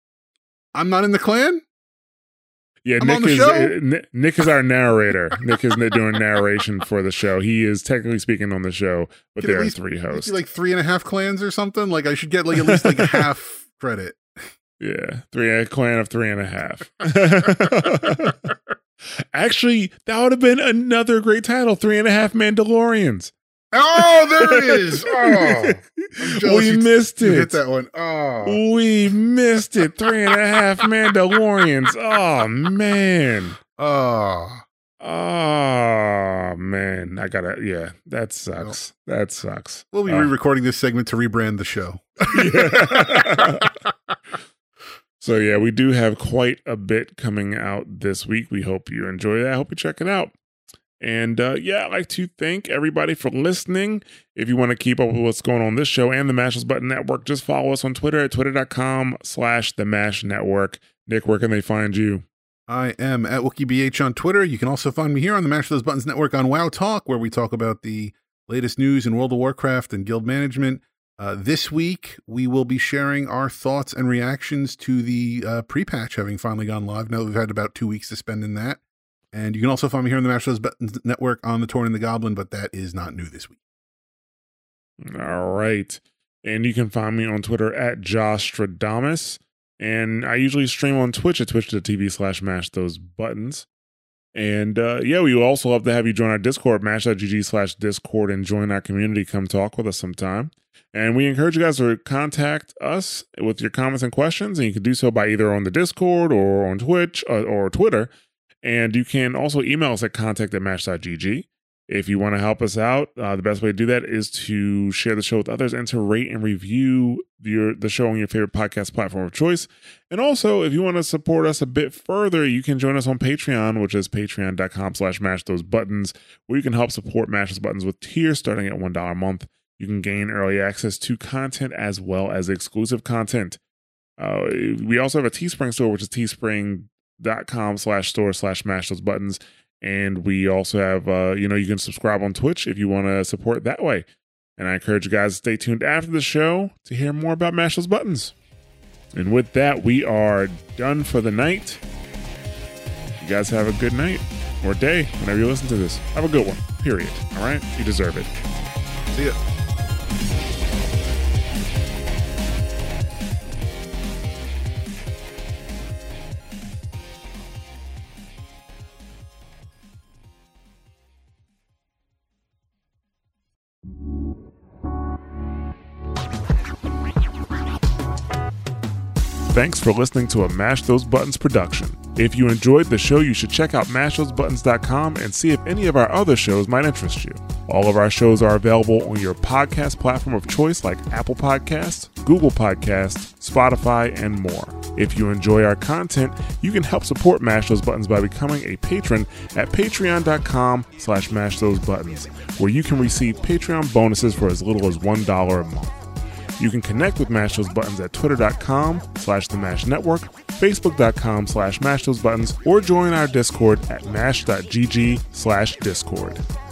I'm not in the clan. Yeah, Nick is our narrator. Nick is doing narration for the show. He is technically speaking on the show, but there are 3 hosts. Like 3.5 clans or something. Like I should get like at least like a half credit. Yeah, a clan of 3.5. Actually, that would have been another great title. 3.5 Mandalorians. Oh, there it is. Oh, we missed it. You hit that one. Oh, we missed it. 3.5 Mandalorians. Oh man. Oh man. That sucks. Well, that sucks. We'll be re-recording this segment to rebrand the show. Yeah. So yeah, we do have quite a bit coming out this week. We hope you enjoy that. I hope you check it out. And I'd like to thank everybody for listening. If you want to keep up with what's going on this show and the Mash Those Buttons Network, just follow us on Twitter at twitter.com/themashnetwork. Nick, where can they find you? I am at WookieBH on Twitter. You can also find me here on the Mash Those Buttons Network on WoW Talk, where we talk about the latest news in World of Warcraft and guild management. This week, we will be sharing our thoughts and reactions to the pre-patch having finally gone live. Now we've had about 2 weeks to spend in that. And you can also find me here on the Mash Those Buttons Network on the Torn and the Goblin, but that is not new this week. All right. And you can find me on Twitter at Josh Stradamus. And I usually stream on Twitch at twitch.tv/mash those buttons. And we will also love to have you join our Discord, mash.gg/Discord, and join our community. Come talk with us sometime. And we encourage you guys to contact us with your comments and questions. And you can do so by either on the Discord or on Twitch or Twitter. And you can also email us at contact@mash.gg. If you want to help us out, the best way to do that is to share the show with others and to rate and review the show on your favorite podcast platform of choice. And also, if you want to support us a bit further, you can join us on Patreon, which is patreon.com/mashthosebuttons, where you can help support Mash Those Buttons with tiers starting at $1 a month. You can gain early access to content as well as exclusive content. We also have a Teespring store, which is teespring.com/store/mashthosebuttons. And we also have, you can subscribe on Twitch if you want to support that way. And I encourage you guys to stay tuned after the show to hear more about Mash Those Buttons. And with that, we are done for the night. You guys have a good night or day whenever you listen to this. Have a good one, period. All right? You deserve it. See ya. Thanks for listening to a Mash Those Buttons production. If you enjoyed the show, you should check out mashthosebuttons.com and see if any of our other shows might interest you. All of our shows are available on your podcast platform of choice like Apple Podcasts, Google Podcasts, Spotify, and more. If you enjoy our content, you can help support Mash Those Buttons by becoming a patron at patreon.com/mashthosebuttons, where you can receive Patreon bonuses for as little as $1 a month. You can connect with Mash Those Buttons at twitter.com/themashnetwork, facebook.com/mashthosebuttons, or join our Discord at mash.gg/discord.